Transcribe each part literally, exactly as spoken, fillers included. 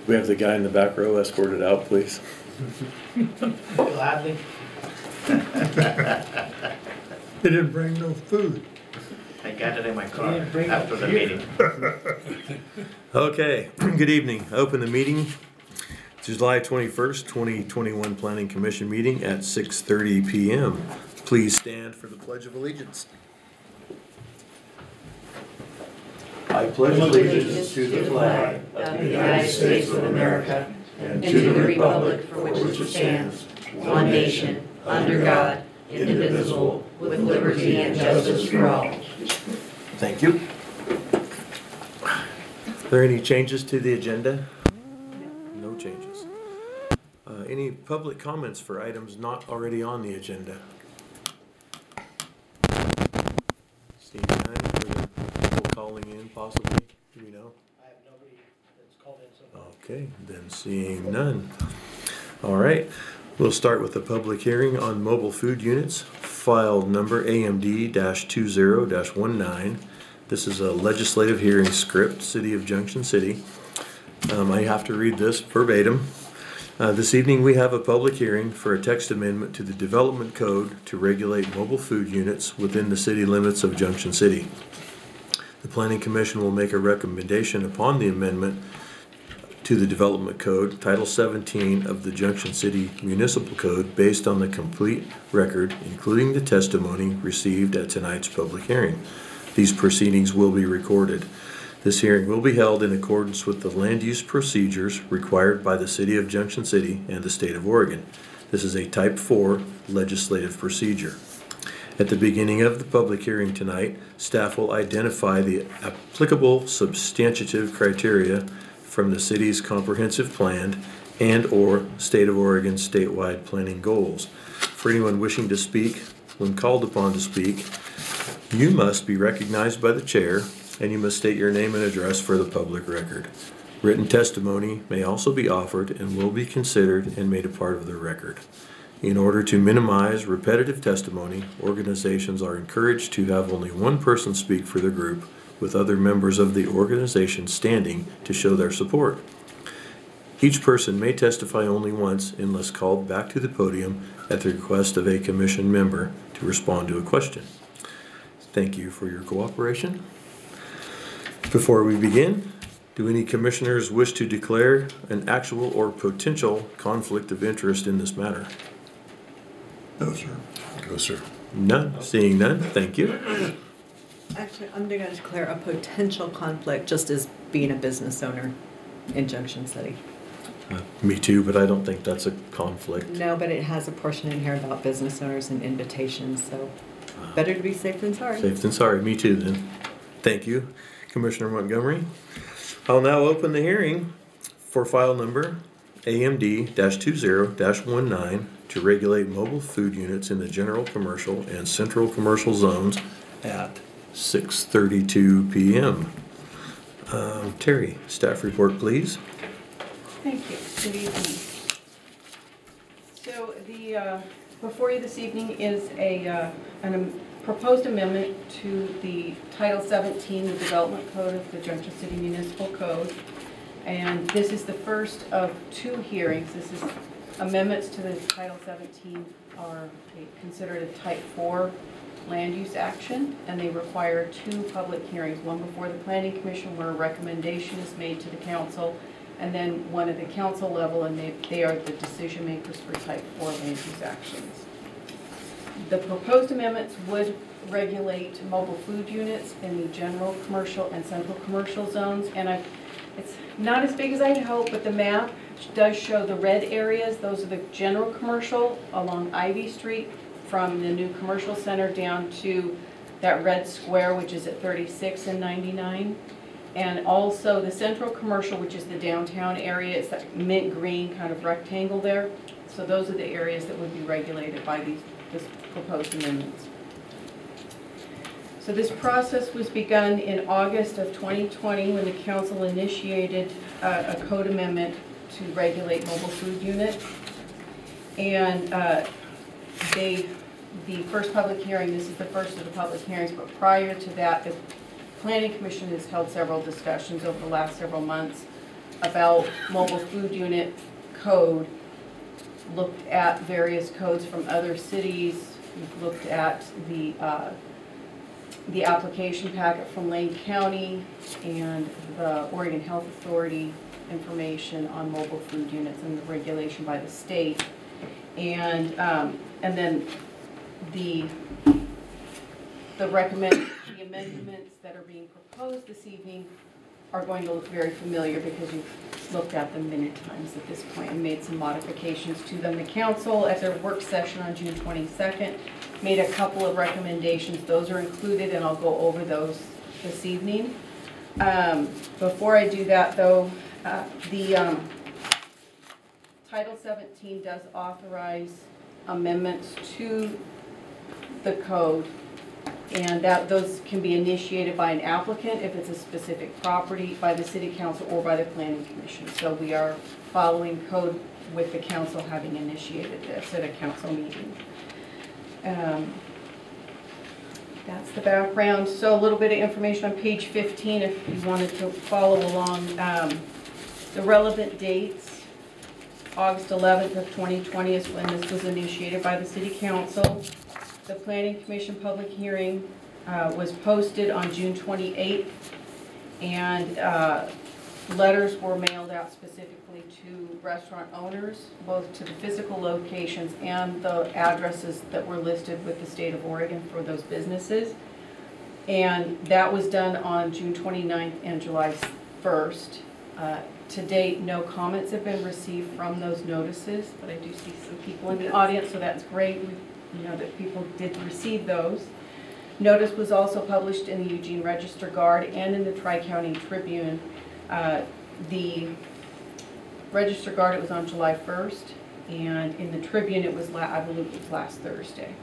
We have the guy in the back row escorted out, please. Gladly. They didn't bring no food. I got it in my car didn't bring after it the here. meeting. Okay, good evening. Open the meeting. July twenty-first, twenty twenty-one Planning Commission meeting at six thirty p m Please stand for the Pledge of Allegiance. I pledge allegiance to the flag of the United States of America and to the republic for which it stands, one nation, under God, indivisible, with liberty and justice for all. Thank you. Are there any changes to the agenda? No changes. Uh, any public comments for items not already on the agenda? Seeing none, are there people calling in possibly? Do we know? I have nobody that's called in so far. Okay, then seeing none. All right, we'll start with the public hearing on mobile food units, file number A M D two zero dash one nine. This is a legislative hearing script, City of Junction City. Um, I have to read this verbatim. Uh, this evening we have a public hearing for a text amendment to the Development Code to regulate mobile food units within the city limits of Junction City. The Planning Commission will make a recommendation upon the amendment to the Development Code, Title seventeen of the Junction City Municipal Code, based on the complete record, including the testimony received at tonight's public hearing. These proceedings will be recorded. This hearing will be held in accordance with the land use procedures required by the City of Junction City and the State of Oregon. This is a Type four legislative procedure. At the beginning of the public hearing tonight, staff will identify the applicable substantive criteria from the city's comprehensive plan and or State of Oregon statewide planning goals. For anyone wishing to speak, when called upon to speak, you must be recognized by the chair and you must state your name and address for the public record. Written testimony may also be offered and will be considered and made a part of the record. In order to minimize repetitive testimony, organizations are encouraged to have only one person speak for the group, with other members of the organization standing to show their support. Each person may testify only once unless called back to the podium at the request of a commission member to respond to a question. Thank you for your cooperation. Before we begin, do any commissioners wish to declare an actual or potential conflict of interest in this matter? No, sir. Go, sir. None. Seeing none, thank you. Actually, I'm going to declare a potential conflict just as being a business owner in Junction City. Uh, me too, but I don't think that's a conflict. No, but it has a portion in here about business owners and invitations, so better to be safe than sorry. Safe than sorry. Me too, then. Thank you, Commissioner Montgomery. I'll now open the hearing for file number A M D two zero dash one nine to regulate mobile food units in the general commercial and central commercial zones at six thirty-two p m Um, Terry, staff report, please. Thank you. Good evening. So the uh, before you this evening is a uh, an um, proposed amendment to the Title seventeen, the Development Code of the Junction City Municipal Code, and this is the first of two hearings. This is amendments to the Title seventeen are considered a Type four land use action, and they require two public hearings, one before the Planning Commission where a recommendation is made to the council, and then one at the council level, and they, they are the decision makers for Type four land use actions. The proposed amendments would regulate mobile food units in the general commercial and central commercial zones, and I, it's not as big as I'd hoped, but the map does show the red areas. Those are the general commercial along Ivy Street from the new commercial center down to that red square, which is at thirty-six and ninety-nine. And also the central commercial, which is the downtown area. It's that mint green kind of rectangle there. So those are the areas that would be regulated by these this proposed amendments. So this process was begun in August of twenty twenty when the council initiated uh, a code amendment to regulate mobile food units. And uh, they, the first public hearing, this is the first of the public hearings, but prior to that, the Planning Commission has held several discussions over the last several months about mobile food unit code, looked at various codes from other cities. We've looked at the, uh, the application packet from Lane County and the Oregon Health Authority information on mobile food units and the regulation by the state. And, um, and then the, the recommend, the amendments that are being proposed this evening are going to look very familiar because you've looked at them many times at this point and made some modifications to them. The council, at their work session on June twenty-second, made a couple of recommendations. Those are included, and I'll go over those this evening. Um, before I do that, though, uh, the um, Title seventeen does authorize amendments to the code, and that those can be initiated by an applicant if it's a specific property, by the city council, or by the planning commission. So we are following code with the council having initiated this at a council meeting. Um, that's the background. So a little bit of information on page fifteen if you wanted to follow along. Um, the relevant dates. August eleventh of twenty twenty is when this was initiated by the city council. The planning commission public hearing uh, was posted on June twenty-eighth, and uh, letters were mailed out specifically to restaurant owners, both to the physical locations and the addresses that were listed with the state of Oregon for those businesses. And that was done on June twenty-ninth and July first. Uh, To date, no comments have been received from those notices, but I do see some people in the audience, so that's great. We know that people did receive those. Notice was also published in the Eugene Register Guard and in the Tri-County Tribune. Uh, the Register Guard, it was on July first, and in the Tribune, it was, la I believe it was last Thursday.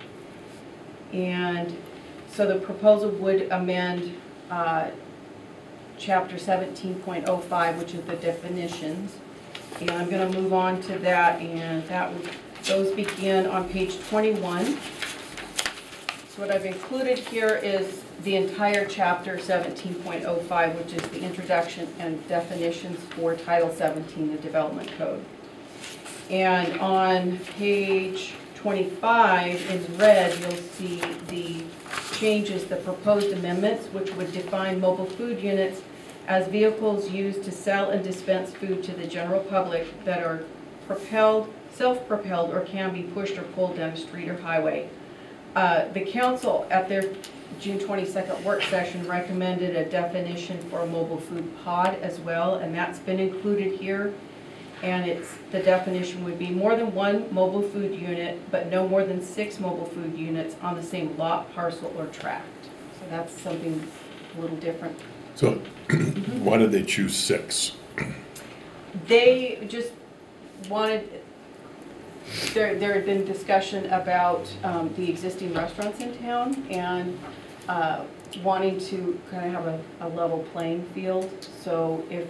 And so the proposal would amend uh, Chapter seventeen point oh five, which is the definitions. And I'm going to move on to that, and that would, those begin on page twenty-one. So what I've included here is the entire chapter seventeen point oh five, which is the introduction and definitions for Title seventeen, the Development Code. And on page twenty-five in red, you'll see the changes, the proposed amendments, which would define mobile food units as vehicles used to sell and dispense food to the general public that are propelled, self-propelled, or can be pushed or pulled down a street or highway. Uh, the council at their June twenty-second work session recommended a definition for a mobile food pod as well, and that's been included here. And it's, the definition would be more than one mobile food unit, but no more than six mobile food units on the same lot, parcel, or tract. So that's something a little different. So why did they choose six? They just wanted, there, there had been discussion about um, the existing restaurants in town and uh, wanting to kind of have a, a level playing field. So if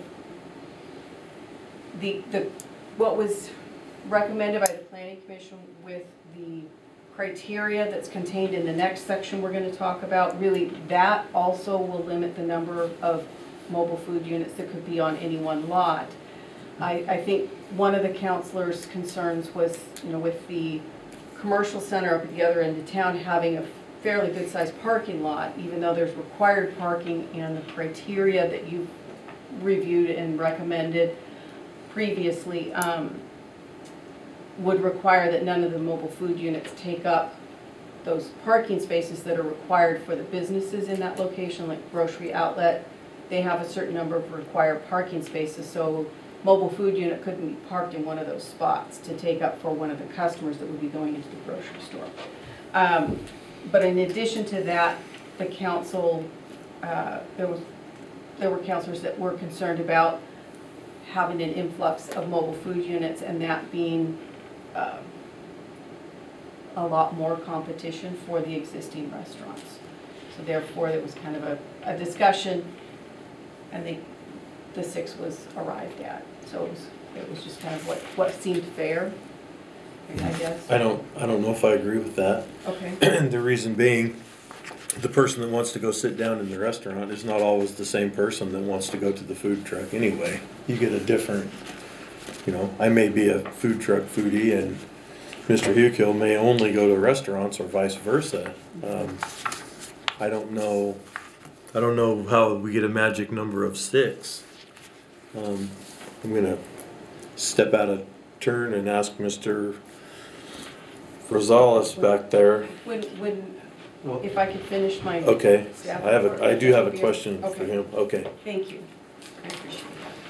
the, the, what was recommended by the Planning Commission with the criteria that's contained in the next section we're going to talk about, really that also will limit the number of mobile food units that could be on any one lot. I, I think one of the counselors' concerns was, you know, with the commercial center up at the other end of town having a fairly good sized parking lot, even though there's required parking and the criteria that you've reviewed and recommended previously um, would require that none of the mobile food units take up those parking spaces that are required for the businesses in that location, like grocery outlet. They have a certain number of required parking spaces, so mobile food unit couldn't be parked in one of those spots to take up for one of the customers that would be going into the grocery store. Um, but in addition to that, the council, uh, there was, there were councilors that were concerned about having an influx of mobile food units and that being uh, a lot more competition for the existing restaurants. So therefore, there was kind of a, a discussion, and they, the six was arrived at. So it was, it was just kind of what, what seemed fair, I guess. I don't, I don't know if I agree with that. Okay. The reason being, the person that wants to go sit down in the restaurant is not always the same person that wants to go to the food truck anyway. You get a different, you know, I may be a food truck foodie and Mister Hukill may only go to restaurants or vice versa. Um, I don't know, I don't know how we get a magic number of six. Um, I'm gonna step out of turn and ask Mister Rosales back there. When, when, if I could finish my. Okay, staff I have a, report, I do have a that would be- question for okay. him, okay. Thank you. I appreciate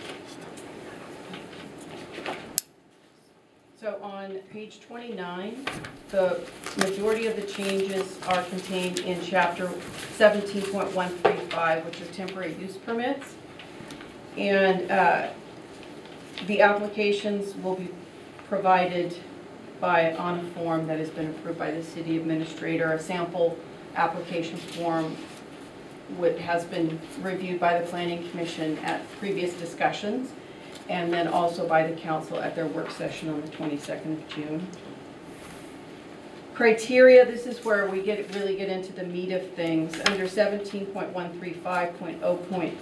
that. So on page twenty-nine, the majority of the changes are contained in chapter seventeen point one three five, which are temporary use permits. And uh, the applications will be provided by, on a form that has been approved by the city administrator. A sample application form what has been reviewed by the planning commission at previous discussions, and then also by the council at their work session on the twenty-second of June. Criteria, this is where we get really get into the meat of things. Under seventeen point one three five point oh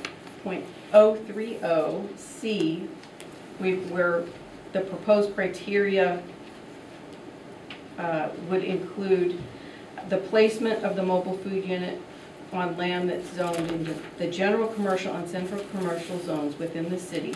three oh C, we where the proposed criteria uh, would include the placement of the mobile food unit on land that's zoned into the general commercial and central commercial zones within the city.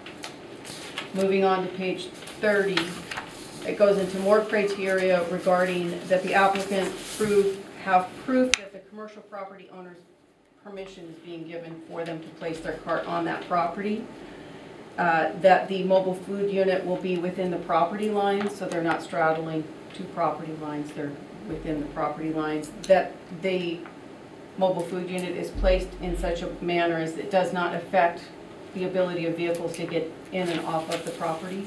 Moving on to page thirty, it goes into more criteria regarding that the applicant prove, have proof that the commercial property owner's permission is being given for them to place their cart on that property. Uh, that the mobile food unit will be within the property lines, so they're not straddling two property lines, they're within the property lines. That the mobile food unit is placed in such a manner as it does not affect the ability of vehicles to get in and off of the property.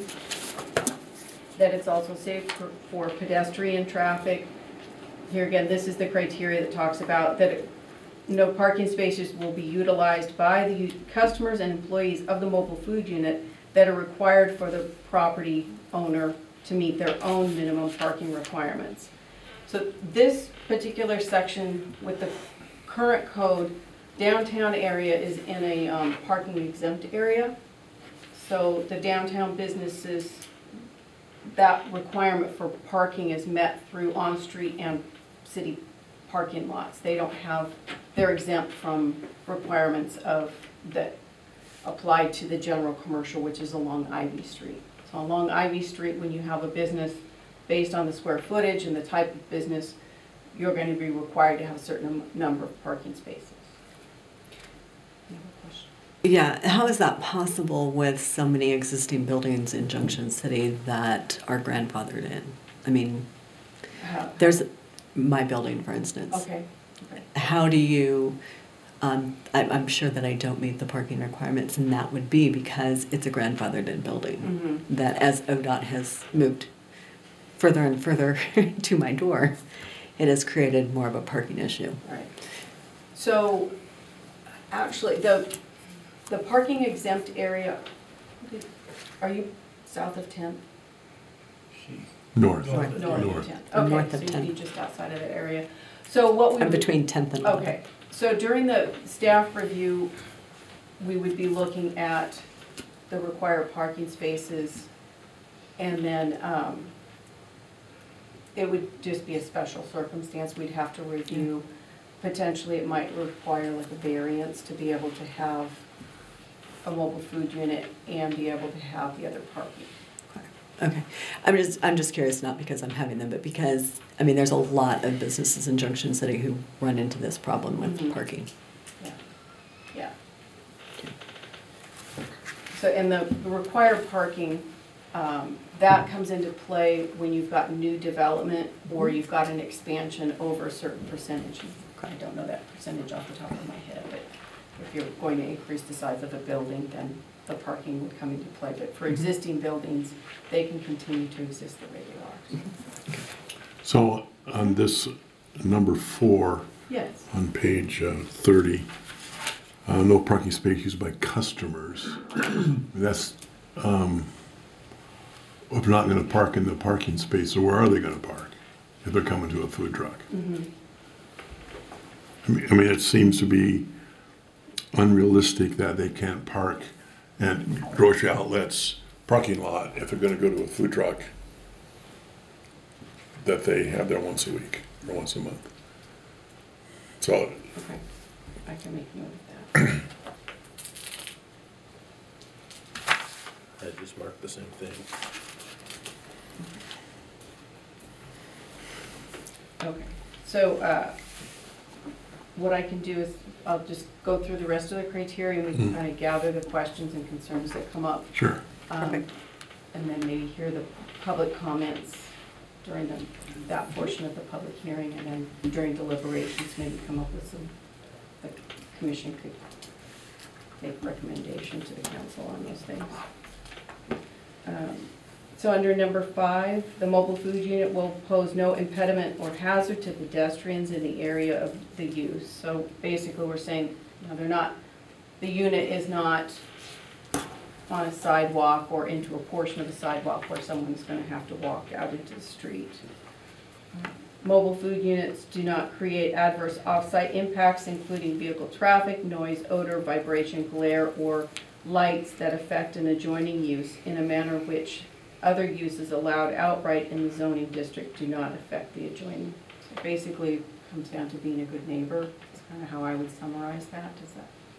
That it's also safe for, for pedestrian traffic. Here again, this is the criteria that talks about that it, no parking spaces will be utilized by the customers and employees of the mobile food unit that are required for the property owner to meet their own minimum parking requirements. So this particular section with the current code, downtown area is in a um, parking exempt area. So the downtown businesses, that requirement for parking is met through on-street and city parking lots. They don't have, they're exempt from requirements of that apply to the general commercial, which is along Ivy Street. So along Ivy Street, when you have a business based on the square footage and the type of business, you're going to be required to have a certain number of parking spaces. You have a question? Yeah, how is that possible with so many existing buildings in Junction City that are grandfathered in? I mean, How- there's my building, for instance. Okay. Okay. How do you, um, I, I'm sure that I don't meet the parking requirements, and that would be because it's a grandfathered in building. Mhm. That as O D O T has moved further and further to my door, it has created more of a parking issue. Right. So, actually, the, the parking exempt area, are you south of tenth? North. North North. of tenth. Okay, North so of you'd be tenth. just outside of that area. So what we I'm would- between tenth and eleventh. Okay, so during the staff review, we would be looking at the required parking spaces, and then um, it would just be a special circumstance. We'd have to review. Potentially, it might require like a variance to be able to have a mobile food unit and be able to have the other parking. Okay, I'm just, I'm just curious, not because I'm having them, but because, I mean, there's a lot of businesses in Junction City who run into this problem with Mhm. parking. Yeah, yeah. So, and the the required parking, um, that comes into play when you've got new development or you've got an expansion over a certain percentage. I don't know that percentage off the top of my head, but if you're going to increase the size of a building, then the parking would come into play. But for existing buildings, they can continue to exist the way they are. So on this number four, Yes. on page uh, thirty, uh, no parking space used by customers. That's, um, if they're not gonna park in the parking space, so where are they gonna park if they're coming to a food truck? Mhm. I mean, I mean, it seems to be unrealistic that they can't park at grocery outlets parking lot if they're gonna go to a food truck that they have there once a week or once a month. So, Okay, I can make note of that. I just marked the same thing. Okay, so, uh, what I can do is, I'll just go through the rest of the criteria, and we can Mm. kind of gather the questions and concerns that come up. sure. um, Perfect. And then maybe hear the public comments during the, that portion of the public hearing, and then during deliberations, maybe come up with some, the commission could make recommendation to the council on those things. Um, So under number five, the mobile food unit will pose no impediment or hazard to pedestrians in the area of the use. So basically, we're saying, you know, they're not, the unit is not on a sidewalk or into a portion of a sidewalk where someone's gonna have to walk out into the street. Mobile food units do not create adverse off-site impacts, including vehicle traffic, noise, odor, vibration, glare, or lights that affect an adjoining use in a manner which other uses allowed outright in the zoning district do not affect the adjoining. So basically, it comes down to being a good neighbor. That's kind of how I would summarize that. Does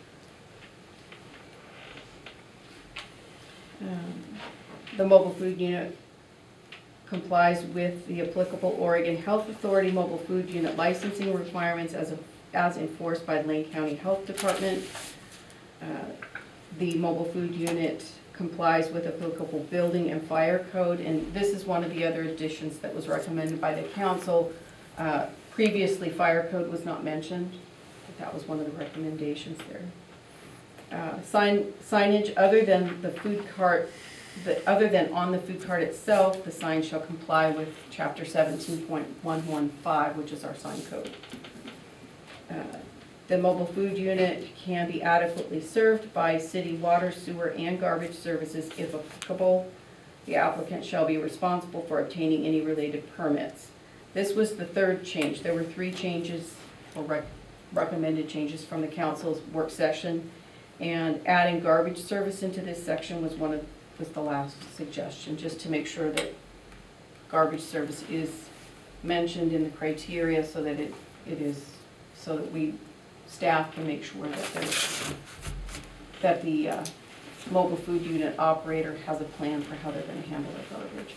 that? Um, The mobile food unit complies with the applicable Oregon Health Authority mobile food unit licensing requirements as, a- as enforced by the Lane County Health Department. Uh, The mobile food unit complies with applicable building and fire code, and this is one of the other additions that was recommended by the council. Uh, Previously, fire code was not mentioned, but that was one of the recommendations there. Uh, Sign, signage other than the food cart, the, other than on the food cart itself, the sign shall comply with chapter seventeen point one one five, which is our sign code. Uh, The mobile food unit can be adequately served by city water, sewer, and garbage services if applicable. The applicant shall be responsible for obtaining any related permits. This was the third change. There were three changes, or rec- recommended changes from the council's work session, and adding garbage service into this section was one of, was the last suggestion, just to make sure that garbage service is mentioned in the criteria so that it, it is, so that we staff can make sure that there's, that the uh, mobile food unit operator has a plan for how they're gonna handle their garbage.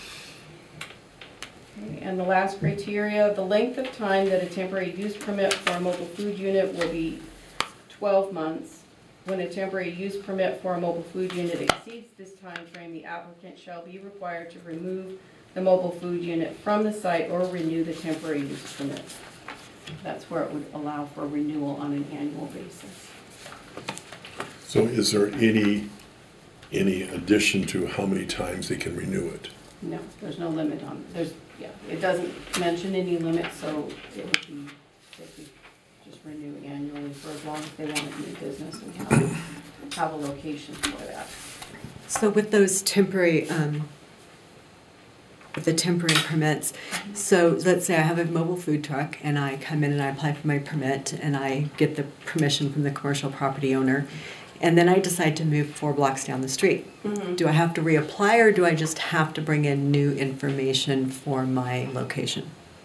Okay, and the last criteria, the length of time that a temporary use permit for a mobile food unit will be twelve months. When a temporary use permit for a mobile food unit exceeds this time frame, the applicant shall be required to remove the mobile food unit from the site or renew the temporary use permit. That's where it would allow for renewal on an annual basis. So is there any, any addition to how many times they can renew it? No, there's no limit on, there's, yeah, it doesn't mention any limit, so it would be, they could just renew annually for as long as they want to do business and have, have a location for that. So with those temporary, um, with the temporary permits, so let's say I have a mobile food truck and I come in and I apply for my permit and I get the permission from the commercial property owner, and then I decide to move four blocks down the street. Mm-hmm. Do I have to reapply, or do I just have to bring in new information for my location?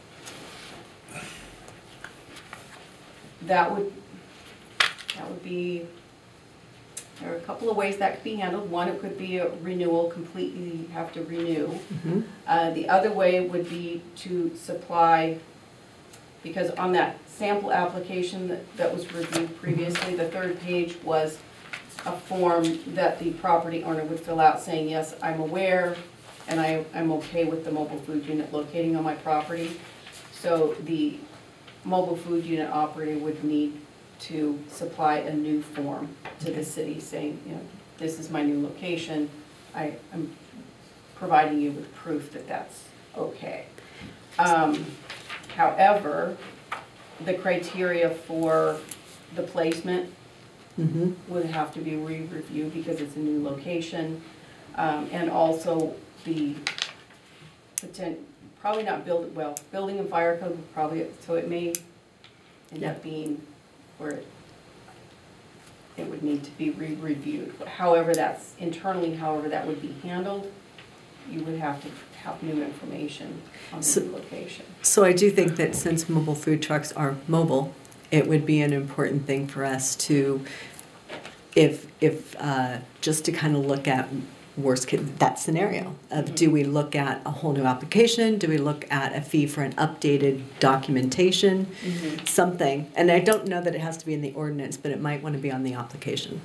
That would, that would be, there are a couple of ways that could be handled. One, it could be a renewal, completely you have to renew. Mm-hmm. Uh, The other way would be to supply, because on that sample application that, that was reviewed previously, the third page was a form that the property owner would fill out saying, yes, I'm aware and I, I'm okay with the mobile food unit locating on my property. So the mobile food unit operator would need to supply a new form to the city saying, you know, this is my new location. I am providing you with proof that that's okay. Um, however, the criteria for the placement Mm-hmm. would have to be re-reviewed because it's a new location. Um, and also the potent, probably not build, well, building and fire code would probably, so it may, end Yeah. up being where it it would need to be re-reviewed. However, that's internally, however that would be handled, you would have to have new information on So- the location. So I do think that since mobile food trucks are mobile, it would be an important thing for us to, if, if, uh, just to kind of look at worst case, that scenario of do we look at a whole new application? Do we look at a fee for an updated documentation? Mhm. Something, and I don't know that it has to be in the ordinance, but it might want to be on the application.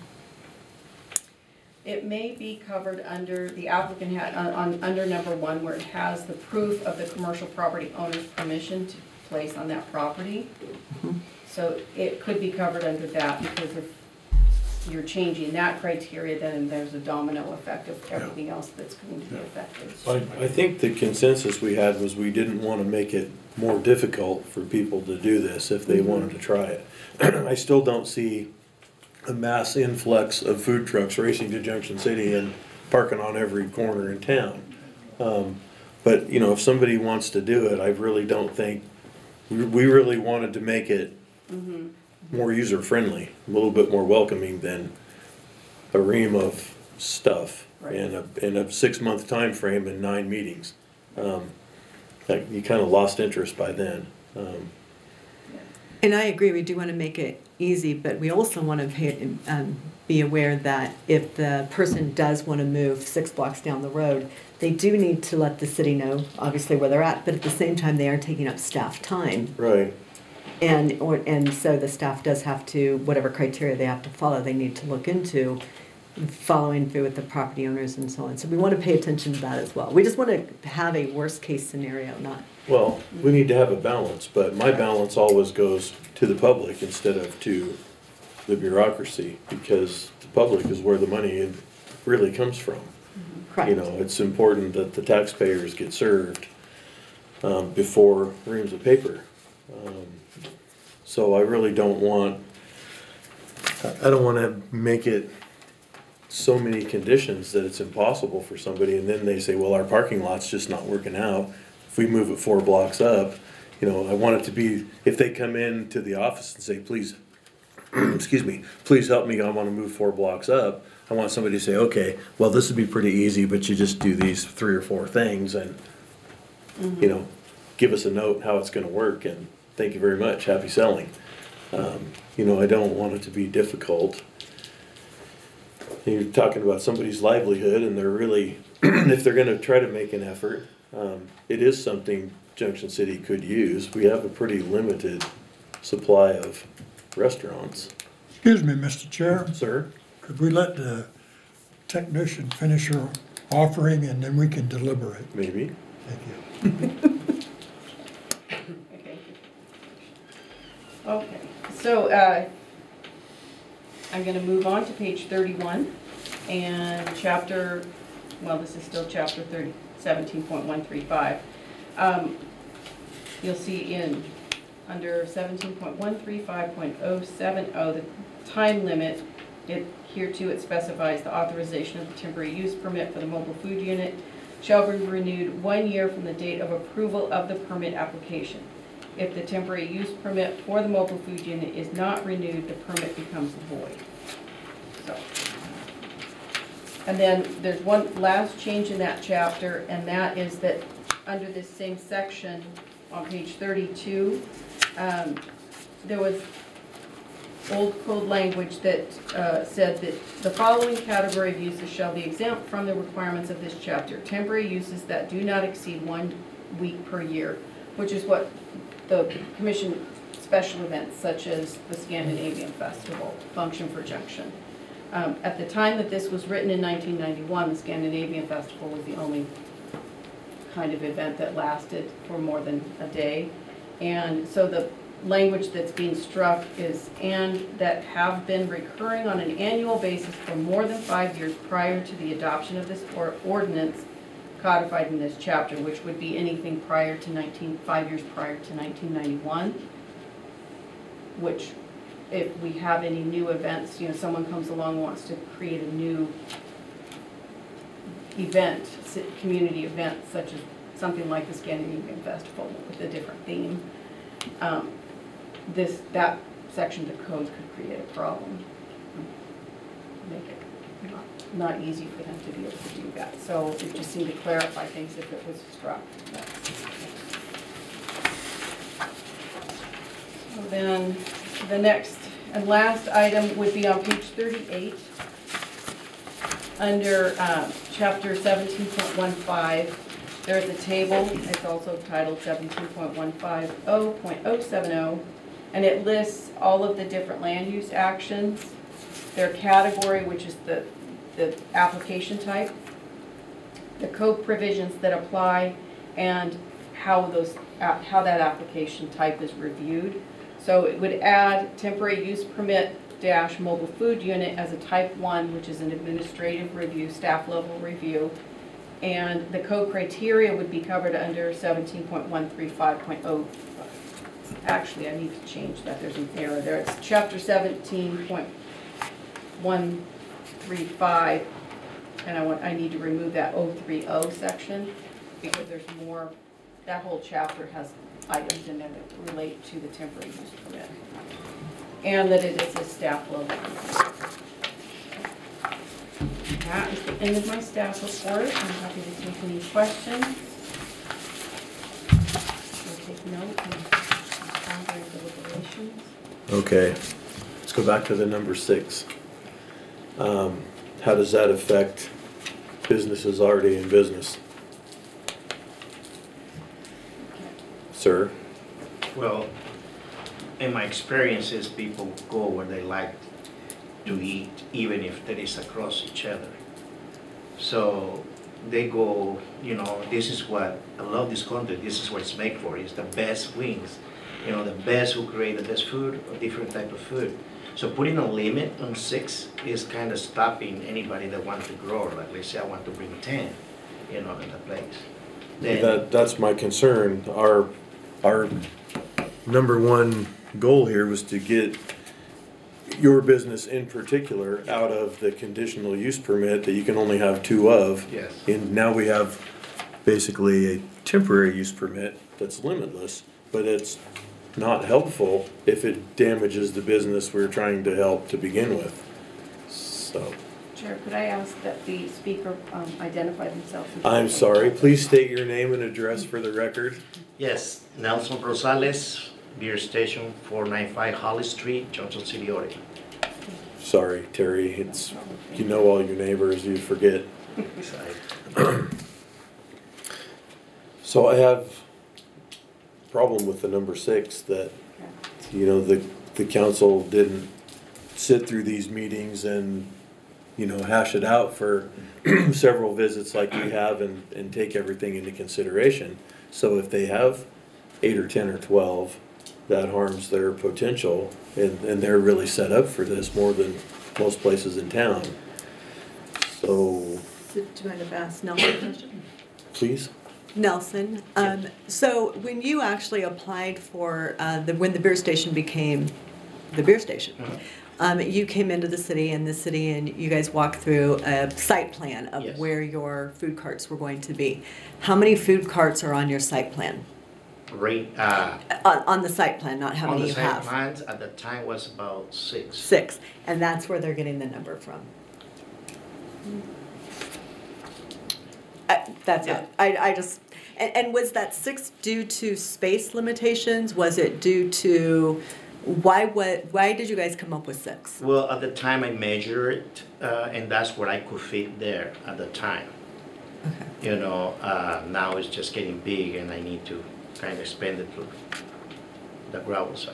It may be covered under, the applicant had, on, on- under number one, where it has the proof of the commercial property owner's permission to place on that property. Mhm. So it could be covered under that, because if you're changing that criteria, then there's a domino effect of everything else that's going to be affected. I, I think the consensus we had was we didn't want to make it more difficult for people to do this if they wanted to try it. I still don't see a mass influx of food trucks racing to Junction City and parking on every corner in town. Um, But, you know, if somebody wants to do it, I really don't think, we, we really wanted to make it Mhm. more user-friendly, a little bit more welcoming than a ream of stuff Right. in a, in a six-month time frame and nine meetings. Um, Like, you kinda lost interest by then. Um, And I agree, we do want to make it easy, but we also want to pay, um, be aware that if the person does want to move six blocks down the road, they do need to let the city know, obviously, where they're at, but at the same time, they are taking up staff time. Right, And, or, and so the staff does have to, whatever criteria they have to follow, they need to look into following through with the property owners and so on. So we want to pay attention to that as well. We just want to have a worst-case scenario, not, well, we need to have a balance, but my balance always goes to the public instead of to the bureaucracy, because the public is where the money really comes from. You correct. know, it's important that the taxpayers get served um, before reams of paper. Um, So I really don't want, I I don't want to make it so many conditions that it's impossible for somebody, and then they say, well, our parking lot's just not working out. If we move it four blocks up, you know, I want it to be, if they come in to the office and say, please, excuse me, please help me, I want to move four blocks up, I want somebody to say, okay, well, this would be pretty easy, but you just do these three or four things and, you know, give us a note how it's gonna work, and thank you very much, happy selling. Um, You know, I don't want it to be difficult. You're talking about somebody's livelihood, and they're really, if they're gonna try to make an effort, um, it is something Junction City could use. We have a pretty limited supply of restaurants. Excuse me, Mister Chair, Sir? could we let the technician finish her offering and then we can deliberate? Maybe. Thank you. Okay. Okay, so, uh, I'm gonna move on to page thirty-one, and chapter, well, this is still chapter thirty, seventeen point one three five. Um, you'll see in, under seventeen point one three five point oh seven oh, the time limit, it, here too, it specifies the authorization of the temporary use permit for the mobile food unit shall be renewed one year from the date of approval of the permit application. If the temporary use permit for the mobile food unit is not renewed, the permit becomes void. So, and then there's one last change in that chapter, and that is that under this same section on page thirty-two, um, there was old code language that uh, said that the following category of uses shall be exempt from the requirements of this chapter. Temporary uses that do not exceed one week per year, which is what the commission special events such as the Scandinavian Festival function for Junction. Um, at the time that this was written in nineteen ninety-one, the Scandinavian Festival was the only kind of event that lasted for more than a day. And so the language that's being struck is "and that have been recurring on an annual basis for more than five years prior to the adoption of this or ordinance codified in this chapter," which would be anything prior to nineteen, five years prior to nineteen ninety-one, which if we have any new events, you know, someone comes along and wants to create a new event, ci- community event, such as something like the Scandinavian Festival with a different theme. Um, this, that section of the code could create a problem. Make it not, not easy for them to be able to do that. So it just seemed to clarify things if it was struck. So then the next and last item would be on page thirty-eight. Under um, chapter seventeen point one five, there's a table. It's also titled seventeen point one five zero point zero seven zero, and it lists all of the different land use actions, their category, which is the, the application type, the code provisions that apply, and how those uh, how that application type is reviewed. So it would add temporary use permit dash mobile food unit as a type one, which is an administrative review, staff level review. And the code criteria would be covered under seventeen point one three five point oh. Actually, I need to change that. There's an error there. It's chapter seventeen point one three five, and I want I need to remove that oh three oh section because there's more. That whole chapter has items in there that relate to the temporary use permit, and that it is a staff level. That is the end of my staff report. I'm happy to take any questions. I'll take notes and ponder deliberations. Okay, let's go back to the number six. Um, how does that affect businesses already in business? Sir? Well, in my experiences, people go where they like to eat, even if there is across each other. So they go, you know, this is what, I love this country, this is what it's made for, it's the best wings, you know, the best who create the best food, or different type of food. So putting a limit on six is kind of stopping anybody that wants to grow, like let's say I want to bring ten, you know, in the place. Then, That, that's my concern. Our, our number one goal here was to get your business in particular out of the conditional use permit that you can only have two of. yes. And now we have basically a temporary use permit that's limitless, but it's not helpful if it damages the business we're trying to help to begin with. So, Chair, could I ask that the speaker um, identify themselves? I'm sorry, please state your name and address for the record. Yes, Nelson Rosales, Beer Station, four ninety-five Holly Street, Johnson City, Oregon. Sorry, Terry, it's, you know all your neighbors, you forget. So I have a problem with the number six that, you know, the, the council didn't sit through these meetings and, you know, hash it out for several visits like we have and, and take everything into consideration. So if they have eight or ten or twelve, that harms their potential, and, and they're really set up for this more than most places in town. So, So, do you mind if I ask Nelson a question? please? Nelson, um, so when you actually applied for, uh, the, when the beer station became the beer station, um, you came into the city and the city and you guys walked through a site plan of Yes. where your food carts were going to be. How many food carts are on your site plan? Rate, uh, On, on the site plan, not how on many the you same have. plans at the time was about six. Six, and that's where they're getting the number from. Uh, that's Yeah. it. I, I just, and, and was that six due to space limitations? Was it due to, why, what, why did you guys come up with six? Well, at the time I measured it, uh, and that's what I could fit there at the time. Okay. You know, uh, now it's just getting big and I need to kind of expand it to the gravel side.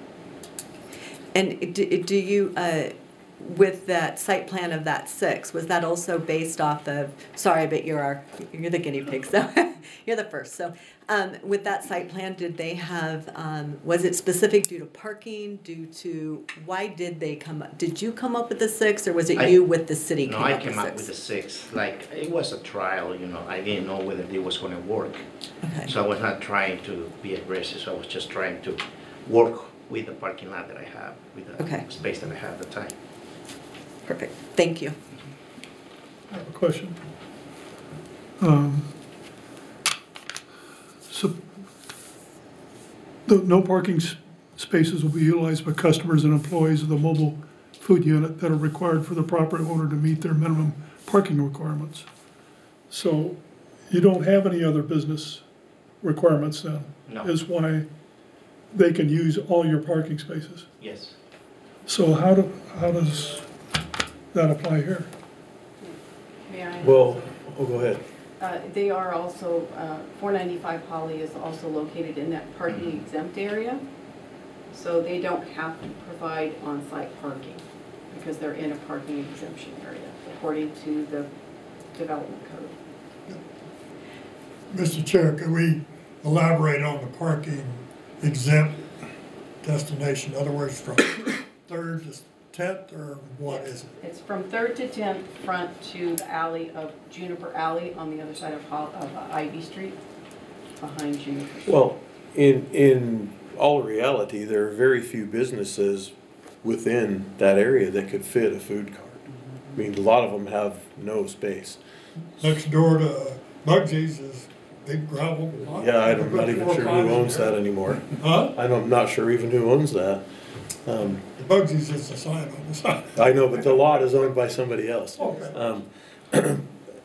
And do, do you, uh, with that site plan of that six, was that also based off of, sorry, but you're our, you're the guinea pig, so you're the first. So um, with that site plan, did they have, um, was it specific due to parking, due to, why did they come up? Did you come up with the six, or was it I- you with the city No, came I up with came up with six? the six. Like, it was a trial, you know, I didn't know whether it was gonna work. Okay. So I was not trying to be aggressive, so I was just trying to work with the parking lot that I have, with the Okay. space that I have at the time. Perfect, thank you. I have a question. Um, So, the no parking s- space spaces will be utilized by customers and employees of the mobile food unit that are required for the property owner to meet their minimum parking requirements. So you don't have any other business requirements then? No. Is why they can use all your parking spaces. Yes. So how do, how does that apply here? May I? Well, oh, go ahead. Uh, They are also, uh, four ninety-five Holly is also located in that parking exempt area. So they don't have to provide on-site parking because they're in a parking exemption area according to the development code. Mister Chair, could we elaborate on the parking exempt destination? In other words, from Third to Tenth, or what is it? It's from Third to Tenth front to the alley of Juniper Alley on the other side of Hol- of uh, Ivy Street, behind Juniper. Street. Well, in, in all reality, there are very few businesses within that area that could fit a food cart. I mean, a lot of them have no space. Next door to Bugsy's is big gravel lot. Yeah, I'm not even sure who owns that anymore. Huh? I'm not sure even who owns that. Um, Bugsy's is the sign on the side. I know, but the lot is owned by somebody else. Okay. Um, And,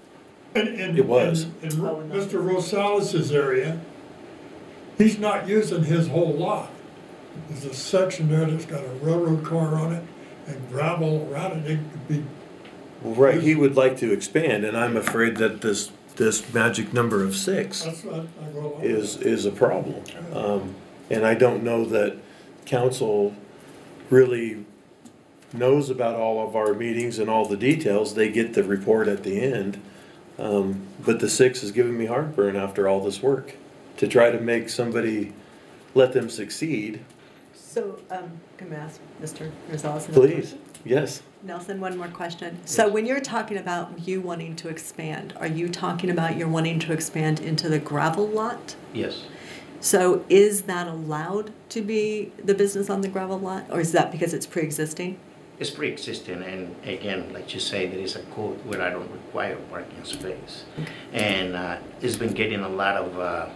and, It was. And, and Mister Rosales' area, he's not using his whole lot. There's a section there that's got a railroad car on it and gravel around it. It could be, Right, he would like to expand, and I'm afraid that this, this magic number of six that's what I go along with. is, is a problem. Um, and I don't know that council really knows about all of our meetings and all the details. They get the report at the end. Um, but the six is giving me heartburn after all this work to try to make somebody, let them succeed. So, um, can I ask Mister Rosales another Please, question? yes. Nelson, one more question. So when you're talking about you wanting to expand, are you talking about you're wanting to expand into the gravel lot? Yes. So is that allowed to be the business on the gravel lot, or is that because it's pre-existing? It's pre-existing, and again, like you say, there is a code where I don't require parking space. And uh, it's been getting a lot of uh,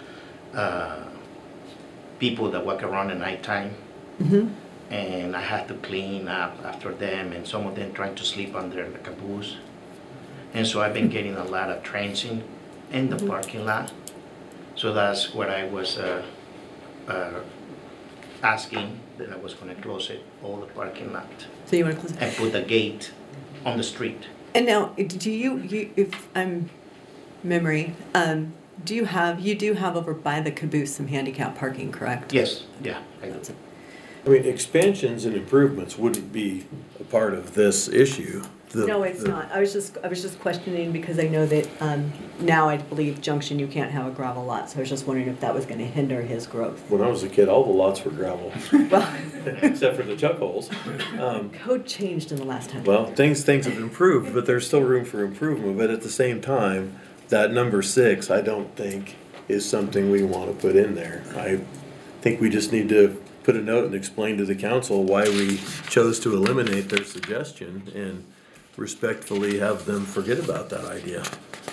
uh, people that walk around at nighttime. Mm-hmm. And I have to clean up after them, and some of them trying to sleep under the caboose. And so I've been getting a lot of transient in the parking lot. So that's what I was uh, uh, asking, that I was gonna close it, all the parking lot, So you want to close it? and put a gate on the street. And now, do you, you if I'm memory, um, do you have, you do have over by the caboose some handicap parking, correct? Yes, yeah. I do. That's it. I mean, expansions and improvements wouldn't be a part of this issue. The- No, it's the- not. I was just, I was just questioning because I know that um, now I believe Junction, you can't have a gravel lot. So I was just wondering if that was going to hinder his growth. When I was a kid, all the lots were gravel, Well, except for the chuck holes. Um, code changed in the last hundred. Well, things, things have improved, but there's still room for improvement. But at the same time, that number six, I don't think is something we want to put in there. I think we just need to put a note and explain to the council why we chose to eliminate their suggestion and respectfully have them forget about that idea.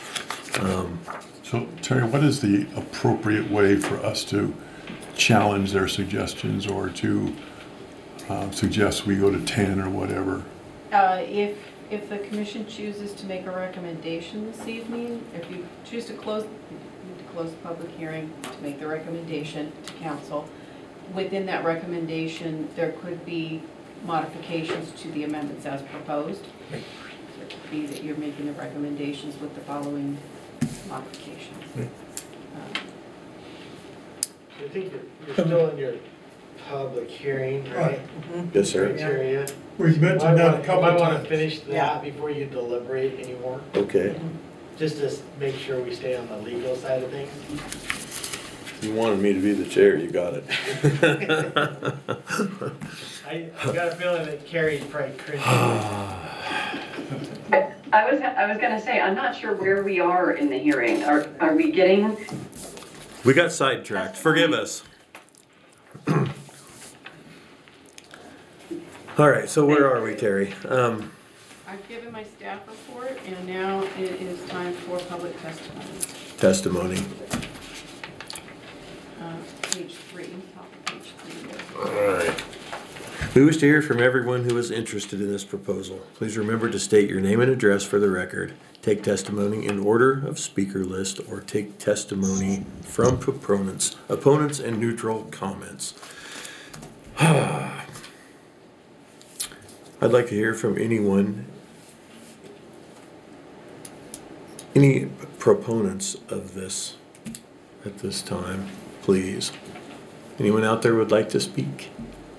Um, So Terry, what is the appropriate way for us to challenge their suggestions or to uh, suggest we go to ten or whatever? Uh, If, if the commission chooses to make a recommendation this evening, if you choose to close, you need to close the public hearing to make the recommendation to council. Within that recommendation, there could be modifications to the amendments as proposed. It could be that you're making the recommendations with the following modifications. Um, I think you're, you're still in your public hearing, right? Yes, sir. Criteria. we've mentioned that a couple You of might want to times. finish Yeah. that before you deliberate anymore, Okay. just to s- make sure we stay on the legal side of things. You wanted me to be the chair, you got it. I, I got a feeling that Carrie's probably cringing. I was, I was gonna say, I'm not sure where we are in the hearing. Are, are we getting, We got sidetracked. Forgive us. All right, so where are we, Terry? Um, I've given my staff report, and now it is time for public testimony. testimony. Uh, Page three, top of page three. We wish to hear from everyone who is interested in this proposal. Please remember to state your name and address for the record. Take testimony in order of speaker list, or take testimony from proponents, opponents, and neutral comments. I'd like to hear from anyone, any proponents of this at this time, please. Anyone out there would like to speak?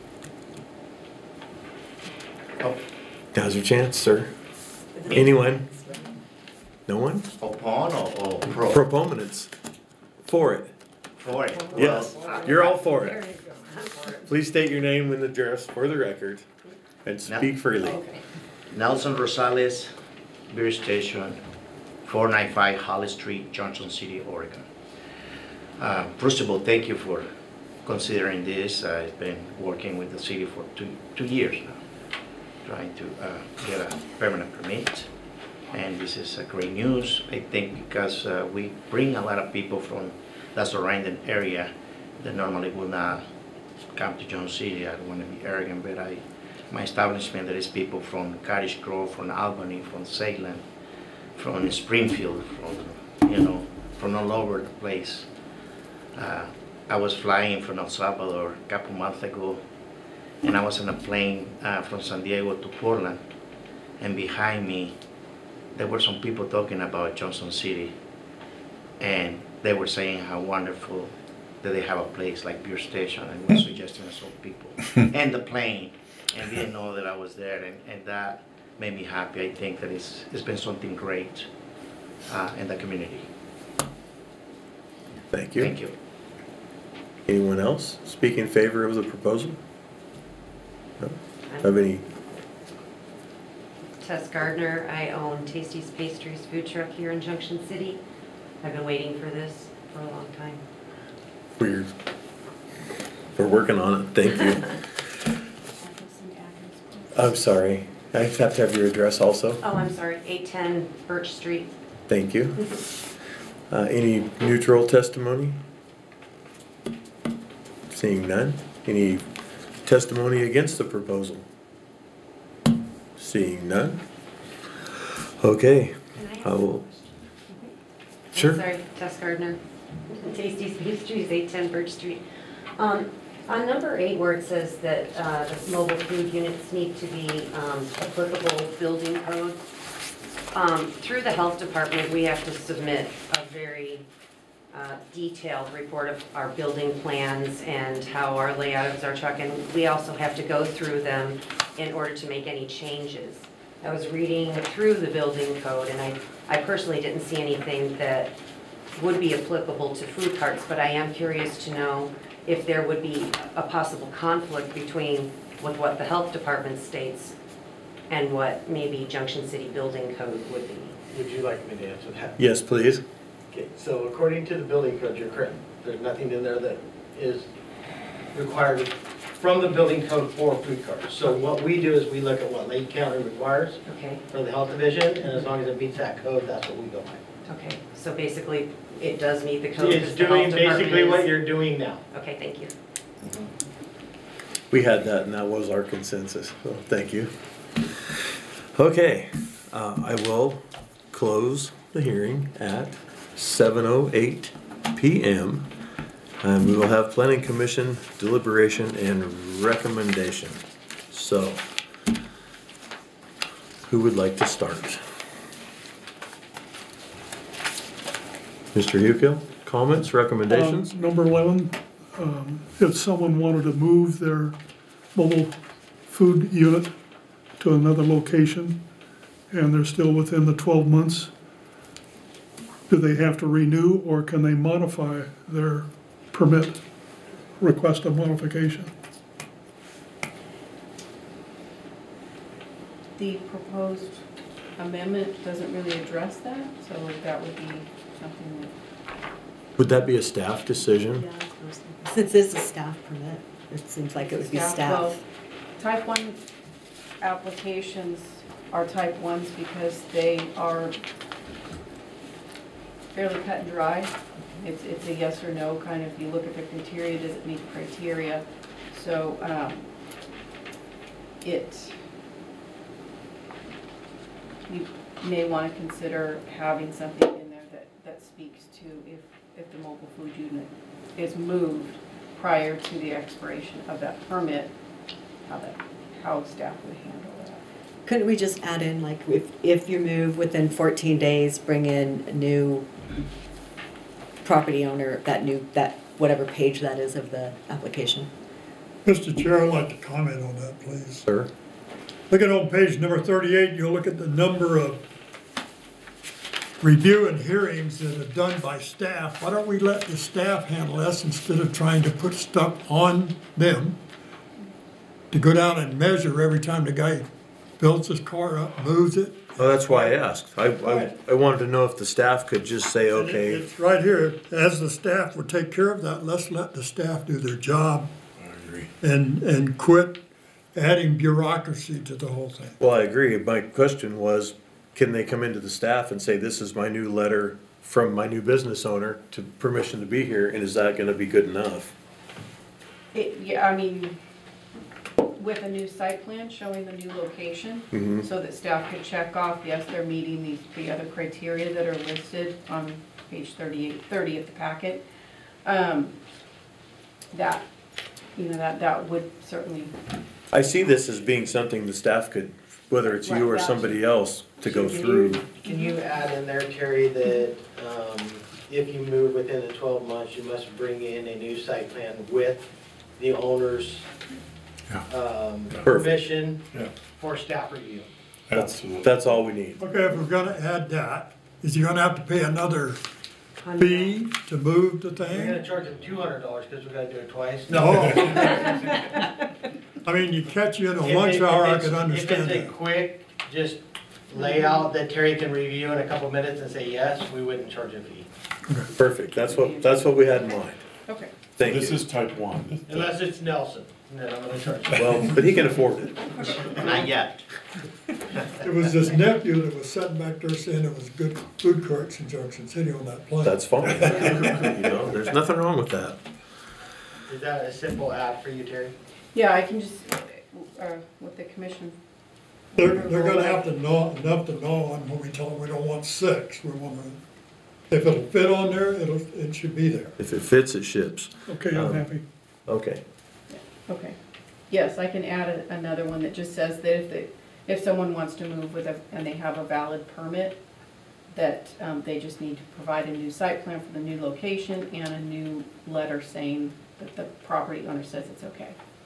Oh, Now's your chance, sir. Anyone? No one? Upon or, or pro? Proponents. For it. For it? Yes, Well, you're all for it. Please state your name and address for the record and speak freely. Nelson Rosales, Beer Station, four ninety-five Holly Street, Johnson City, Oregon. Uh, First of all, thank you for considering this. I've been working with the city for two, two years now, trying to uh, get a permanent permit. And this is uh, great news, I think, because uh, we bring a lot of people from the surrounding area that normally will not come to Johnson City. I don't want to be arrogant, but I, my establishment, there is people from Cottage Grove, from Albany, from Salem, from Springfield, from, you know, from all over the place. Uh, I was flying from El Salvador a couple months ago, and I was on a plane uh, from San Diego to Portland, and behind me, there were some people talking about Johnson City, and they were saying how wonderful that they have a place like Beer Station, and was suggesting to some people, and the plane, and didn't know that I was there, and, and that made me happy. I think that it's, it's been something great uh, in the community. Thank you. Thank you. Anyone else speak in favor of the proposal? No? Have any? Tess Gardner, I own Tasty's Pastries food truck here in Junction City. I've been waiting for this for a long time. We're, we're working on it. Thank you. I'm sorry. I have to have your address also. Oh, I'm sorry, eight ten Birch Street. Thank you. Uh, any neutral testimony? Seeing none. Any testimony against the proposal? Seeing none. Okay. Can I ask I a will. question? Sure. I'm sorry, Tess Gardner, Tasty's Pastries, eight ten Birch Street. Um, on number eight, where it says that uh, the mobile food units need to be um, applicable building code, um, through the health department, we have to submit a very uh, detailed report of our building plans and how our layout is our truck, and we also have to go through them in order to make any changes. I was reading through the building code, and I, I personally didn't see anything that would be applicable to food carts, but I am curious to know if there would be a possible conflict between with what the health department states and what maybe Junction City building code would be. Would you like me to answer that? Yes, please. Okay, so according to the building code, you're correct. There's nothing in there that is required from the building code for food carts. So what we do is we look at what Lake County requires Okay, for the health division, and as long as it meets that code, that's what we go by. okay, so basically it does meet the code. It's because the doing health department basically what is- you're doing now. Okay, thank you. We had that, and that was our consensus. So thank you. Okay, uh, I will close the hearing at seven oh eight p m And we will have planning commission deliberation and recommendation. So, who would like to start? Mister Hukill, comments, recommendations? Um, Number eleven, um, if someone wanted to move their mobile food unit to another location and they're still within the twelve months, do they have to renew or can they modify their permit, request a modification? The proposed amendment doesn't really address that, so that would be something that. Would that be a staff decision? Since it's a staff permit, it seems like it would be well, staff. Type one applications are type ones because they are fairly cut and dry. It's, it's a yes or no kind of, you look at the criteria, does it meet the criteria? So, um, it, you may want to consider having something in there that, that speaks to if, if the mobile food unit is moved prior to the expiration of that permit, how that, how staff would handle that. Couldn't we just add in, like, if, if you move within fourteen days, bring in a new property owner, that new, that, whatever page that is of the application? Mister Chair, I'd like to comment on that, please. Sir? Look at on page number thirty-eight, you'll look at the number of review and hearings that are done by staff. Why don't we let the staff handle this instead of trying to put stuff on them to go down and measure every time the guy builds his car up, moves it? Well, that's why I asked. I, I, I wanted to know if the staff could just say, And it- okay, It's right here, as the staff would take care of that, let's let the staff do their job I agree. and, and quit adding bureaucracy to the whole thing. well, I agree. My question was, can they come into the staff and say, this is my new letter from my new business owner to permission to be here, and is that gonna be good enough? It, yeah, I mean, with a new site plan showing the new location, Mhm. so that staff could check off, yes, they're meeting these, the other criteria that are listed on page thirty-eight, thirty of the packet. Um, that, you know, that, that would certainly, I see this as being something the staff could, whether it's you or Right, somebody else, to go Can through. you- Can you add in there, Terry, that um, if you move within the twelve months, you must bring in a new site plan with the owner's Yeah. um, Perfect. permission Yeah. for staff review? Absolutely. That's all we need. Okay, if we're gonna add that, is he gonna have to pay another fee to move the We're gonna thing? charge them two hundred dollars because we gotta do it twice. No. I mean, you catch you in a If lunch it- hour, if I it's- could understand If it's a that. quick, just layout that Terry can review in a couple minutes and say yes, we wouldn't charge a fee. Perfect. That's what, that's what we had in mind. okay. Thank This you. is type one. Unless it's Nelson, then I'm gonna charge you. Well, but he can afford it. Not yet. It was his nephew that was sitting back there saying it was good food courts in Junction City on that plan. That's fine. You know, there's nothing wrong with that. Is that a simple add for you, Terry? Yeah, I can just, uh, with the commission. They're, they're gonna have to know, enough to know, and when we tell them we don't want six, we want to, if it'll fit on there, it'll, it should be there. If it fits, it ships. Okay, I'm happy. Okay. Okay. Yes, I can add a- another one that just says that if they, if someone wants to move with a, and they have a valid permit, that um, they just need to provide a new site plan for the new location and a new letter saying that the property owner says it's okay.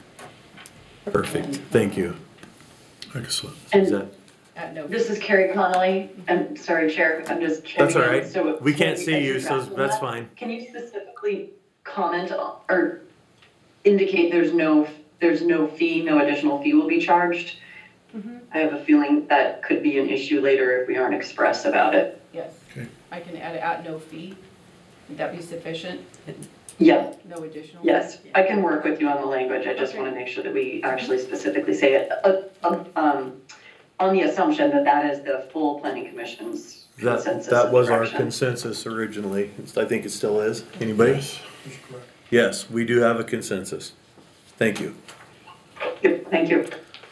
Perfect. Thank you. Excellent. Is And that, At no. this is Carrie Connolly. I'm sorry, Chair, I'm just checking that's all in. right. So- We can't so see you, guys are so drafting that's that. fine. Can you specifically comment on- or indicate there's no, there's no fee, no additional fee will be charged? Mhm. I have a feeling that could be an issue later if we aren't express about it. Yes. Okay. I can add it at no fee. Would that be sufficient? Yeah, No additional? yes, I can work with you on the language, I just Okay. want to make sure that we actually specifically say it, uh, uh, um, on the assumption that that is the full planning commission's That, consensus that and was our direction. consensus originally. It's- I think it still is. Anybody? Yes. That's correct. Yes, we do have a consensus. Thank you. Yep, thank you.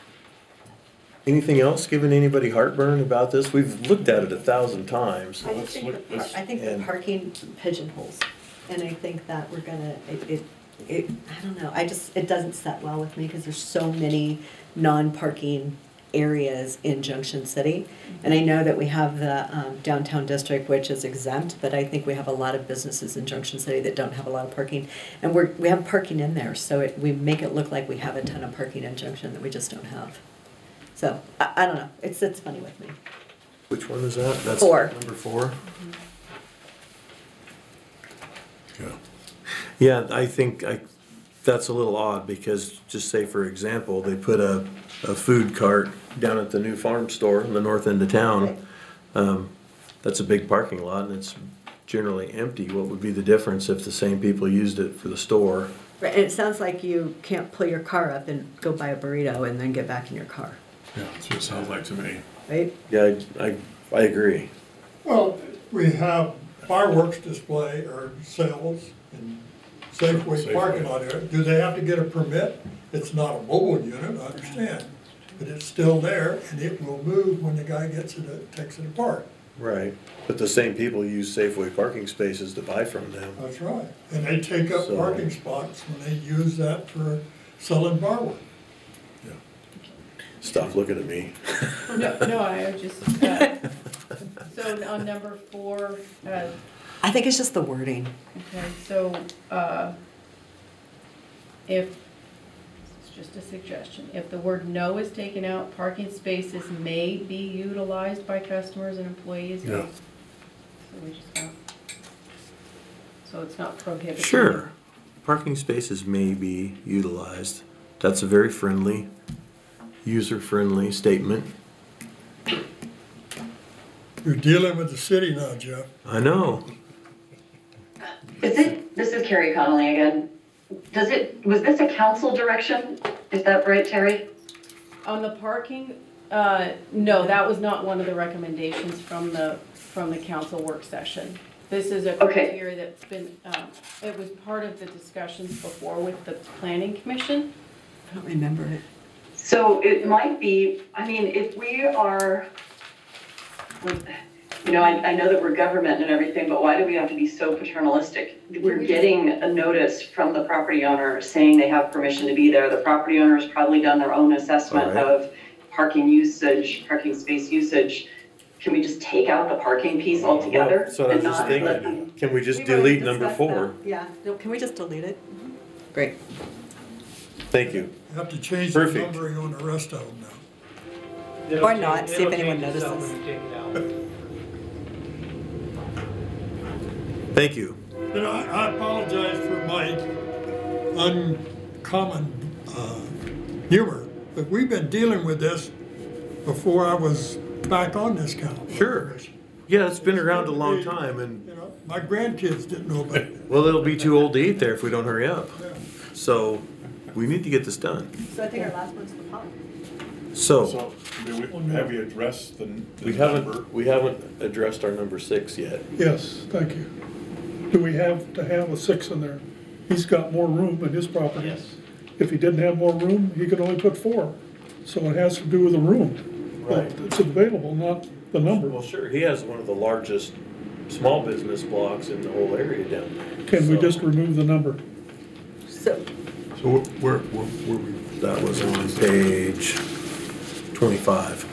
Anything else giving anybody heartburn about this? We've looked at it a thousand times. I let's think, look- the par- let's- I think the and- parking pigeonholes, and I think that we're gonna, it, it, it, I don't know, I just, it doesn't set well with me, because there's so many non-parking areas in Junction City. And I know that we have the um, downtown district, which is exempt, but I think we have a lot of businesses in Junction City that don't have a lot of parking. And we're, we have parking in there, so it, we make it look like we have a ton of parking in Junction that we just don't have. So, I, I don't know, it's, it's funny with me. Which one is that? That's Four. number four? Yeah. Yeah, I think I, that's a little odd because just say, for example, they put a, a food cart down at the new farm store in the north end of town. Um, that's a big parking lot and it's generally empty. What would be the difference if the same people used it for the store? Right, and it sounds like you can't pull your car up and go buy a burrito and then get back in your car, Yeah, that's what it sounds like to me. right? Yeah, I, I, I agree. Well, we have fireworks display or sales in Safeway Safeway. parking lot area. Do they have to get a permit? It's not a mobile unit, I understand. but it's still there, and it will move when the guy gets it, takes it apart. Right, but the same people use Safeway parking spaces to buy from them. That's right. And they take up So- parking spots when they use that for selling barwood. Stop looking at me. No, no, I was just, uh, so on number four, uh, I think it's just the wording. okay, so, uh, if, it's just a suggestion, if the word no is taken out, parking spaces may be utilized by customers and employees. Yeah. So we just got, so it's not prohibited. Sure, parking spaces may be utilized. That's a very friendly, user-friendly statement. You're dealing with the city now, Jeff. I know. Is it, this is Carrie Connolly again. Does it, was this a council direction? Is that right, Terry? On the parking, uh, no, that was not one of the recommendations from the, from the council work session. This is a Okay. criteria that's been, um, it was part of the discussions before with the planning commission. I don't remember it. So it might be, I mean, if we are, you know, I, I know that we're government and everything, but why do we have to be so paternalistic? We're getting a notice from the property owner saying they have permission to be there. The property owner has probably done their own assessment All right. of parking usage, parking space usage. Can we just take out the parking piece altogether? So I was and just not let them- thinking, can we just We've already delete number discussed four? that. Yeah, no, can we just delete it? Great. Thank you. You have to change the Perfect. numbering on the rest of them now. Or not, see if anyone notices. Thank you. You know, I I apologize for my uncommon uh, humor, but we've been dealing with this before I was back on this council. Sure. Yeah, it's been around a long time, and, You know, my grandkids didn't know about it. well, they'll be too old to eat there if we don't hurry up. So, we need to get this done. So I think our last one's the pond. So, So, do we- have you addressed the, the we number? haven't, we haven't addressed our number six yet. Yes, thank you. Do we have to have a six in there? He's got more room in his property. Yes. If he didn't have more room, he could only put four. So it has to do with the room. Right. It's available, not the number. Well, sure, he has one of the largest small business blocks in the whole area down there. Can we So, just remove the number? So, So where, where, where we, That was on page twenty-five.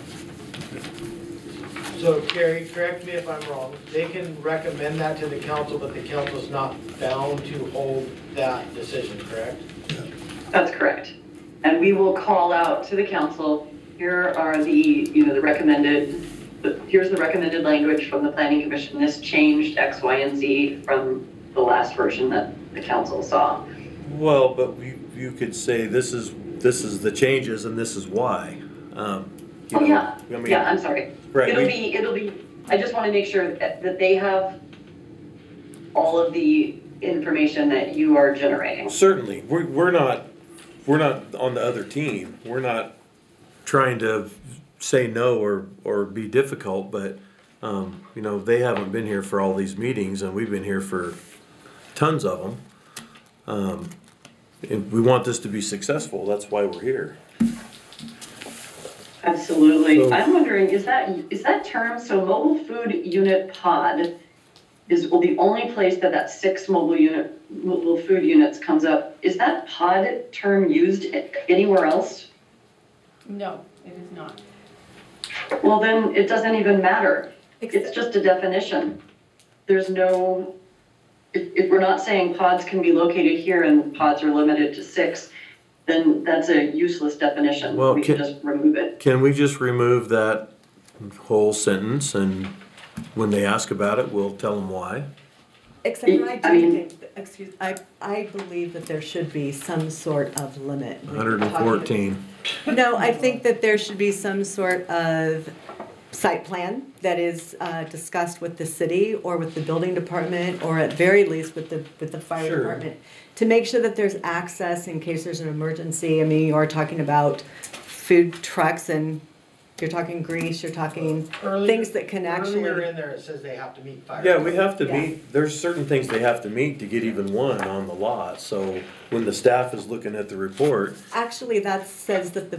So Carrie, correct me if I'm wrong, they can recommend that to the council, but the council's not bound to hold that decision, correct? That's correct. And we will call out to the council, here are the, you know, the recommended, the- here's the recommended language from the planning commission. This changed X, Y, and Z from the last version that the council saw. Well, but we, you could say this is, this is the changes and this is why. Um, you Oh, know, yeah, I mean, yeah, I'm sorry. Right, It'll we- be, it'll be, I just want to make sure that, that they have all of the information that you are generating. Certainly, we're, we're not, we're not on the other team. We're not trying to say no or, or be difficult, but, um, you know, they haven't been here for all these meetings and we've been here for tons of them. Um, and we want this to be successful, that's why we're here. Absolutely. So- I'm wondering, is that, is that term, so mobile food unit pod is, well, the only place that that six mobile unit, mobile food units comes up, is that pod term used anywhere else? No, it is not. Well, then it doesn't even matter. It's except, just a definition. There's no, if, if we're not saying pods can be located here and pods are limited to six, then that's a useless definition. Well, We can can- just remove it. Can we just remove that whole sentence and when they ask about it, we'll tell them why? except for I I do mean- think, excuse, I, I believe that there should be some sort of limit. when one you're hundred talking- fourteen. No, I think that there should be some sort of site plan that is uh, discussed with the city or with the building department, or at very least with the, with the fire Sure. department, to make sure that there's access in case there's an emergency. I mean, you are talking about food trucks and you're talking grease, you're talking Earlier- things that can Earlier actually, in there, it says they have to meet fire. Yeah, we have to Yeah. meet, there's certain things they have to meet to get even one on the lot. So when the staff is looking at the report, actually that says that the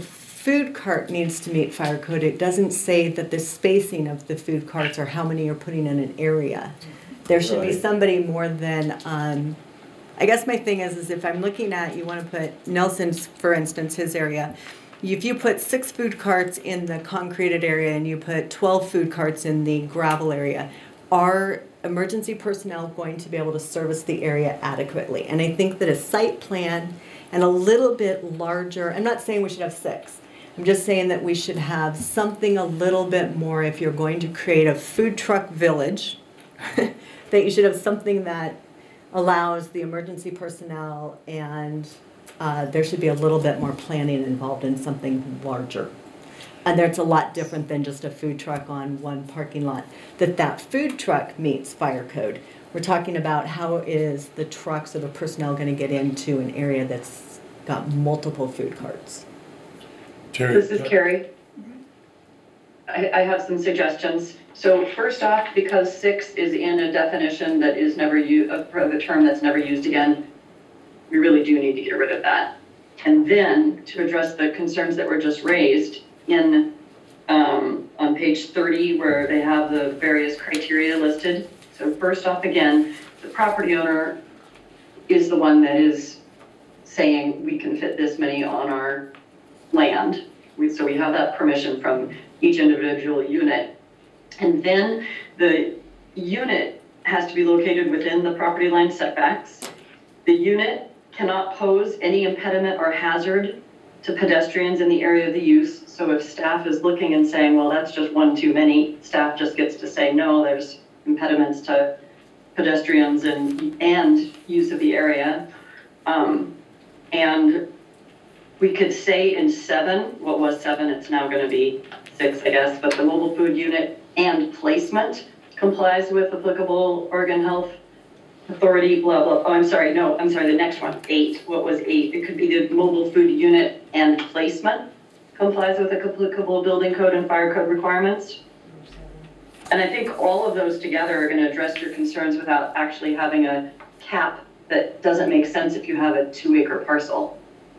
food cart needs to meet fire code. It doesn't say that the spacing of the food carts or how many you're putting in an area. There should be Right. somebody more than, um, I guess my thing is, is if I'm looking at, you want to put Nelson's, for instance, his area. If you put six food carts in the concreted area and you put twelve food carts in the gravel area, are emergency personnel going to be able to service the area adequately? And I think that a site plan and a little bit larger, I'm not saying we should have six. I'm just saying that we should have something a little bit more if you're going to create a food truck village, that you should have something that allows the emergency personnel, and uh, there should be a little bit more planning involved in something larger. And that's a lot different than just a food truck on one parking lot. That that food truck meets fire code. We're talking about how is the trucks or the personnel going to get into an area that's got multiple food carts. Terry, This is Carrie. I, I have some suggestions. So first off, because six is in a definition that is never used, of a term that's never used again, we really do need to get rid of that. And then to address the concerns that were just raised in, um, on page thirty, where they have the various criteria listed. So first off, again, the property owner is the one that is saying we can fit this many on our land. We, so we have that permission from each individual unit. And then the unit has to be located within the property line setbacks. The unit cannot pose any impediment or hazard to pedestrians in the area of the use. So if staff is looking and saying, well, that's just one too many, staff just gets to say, no, there's impediments to pedestrians and, and use of the area. Um, and we could say in seven, what was seven, it's now gonna be six, I guess, but the mobile food unit and placement complies with applicable Oregon Health Authority, blah, blah. Oh, I'm sorry, no, I'm sorry, the next one, eight. What was eight? It could be the mobile food unit and placement complies with applicable building code and fire code requirements. And I think all of those together are gonna address your concerns without actually having a cap that doesn't make sense if you have a two acre parcel.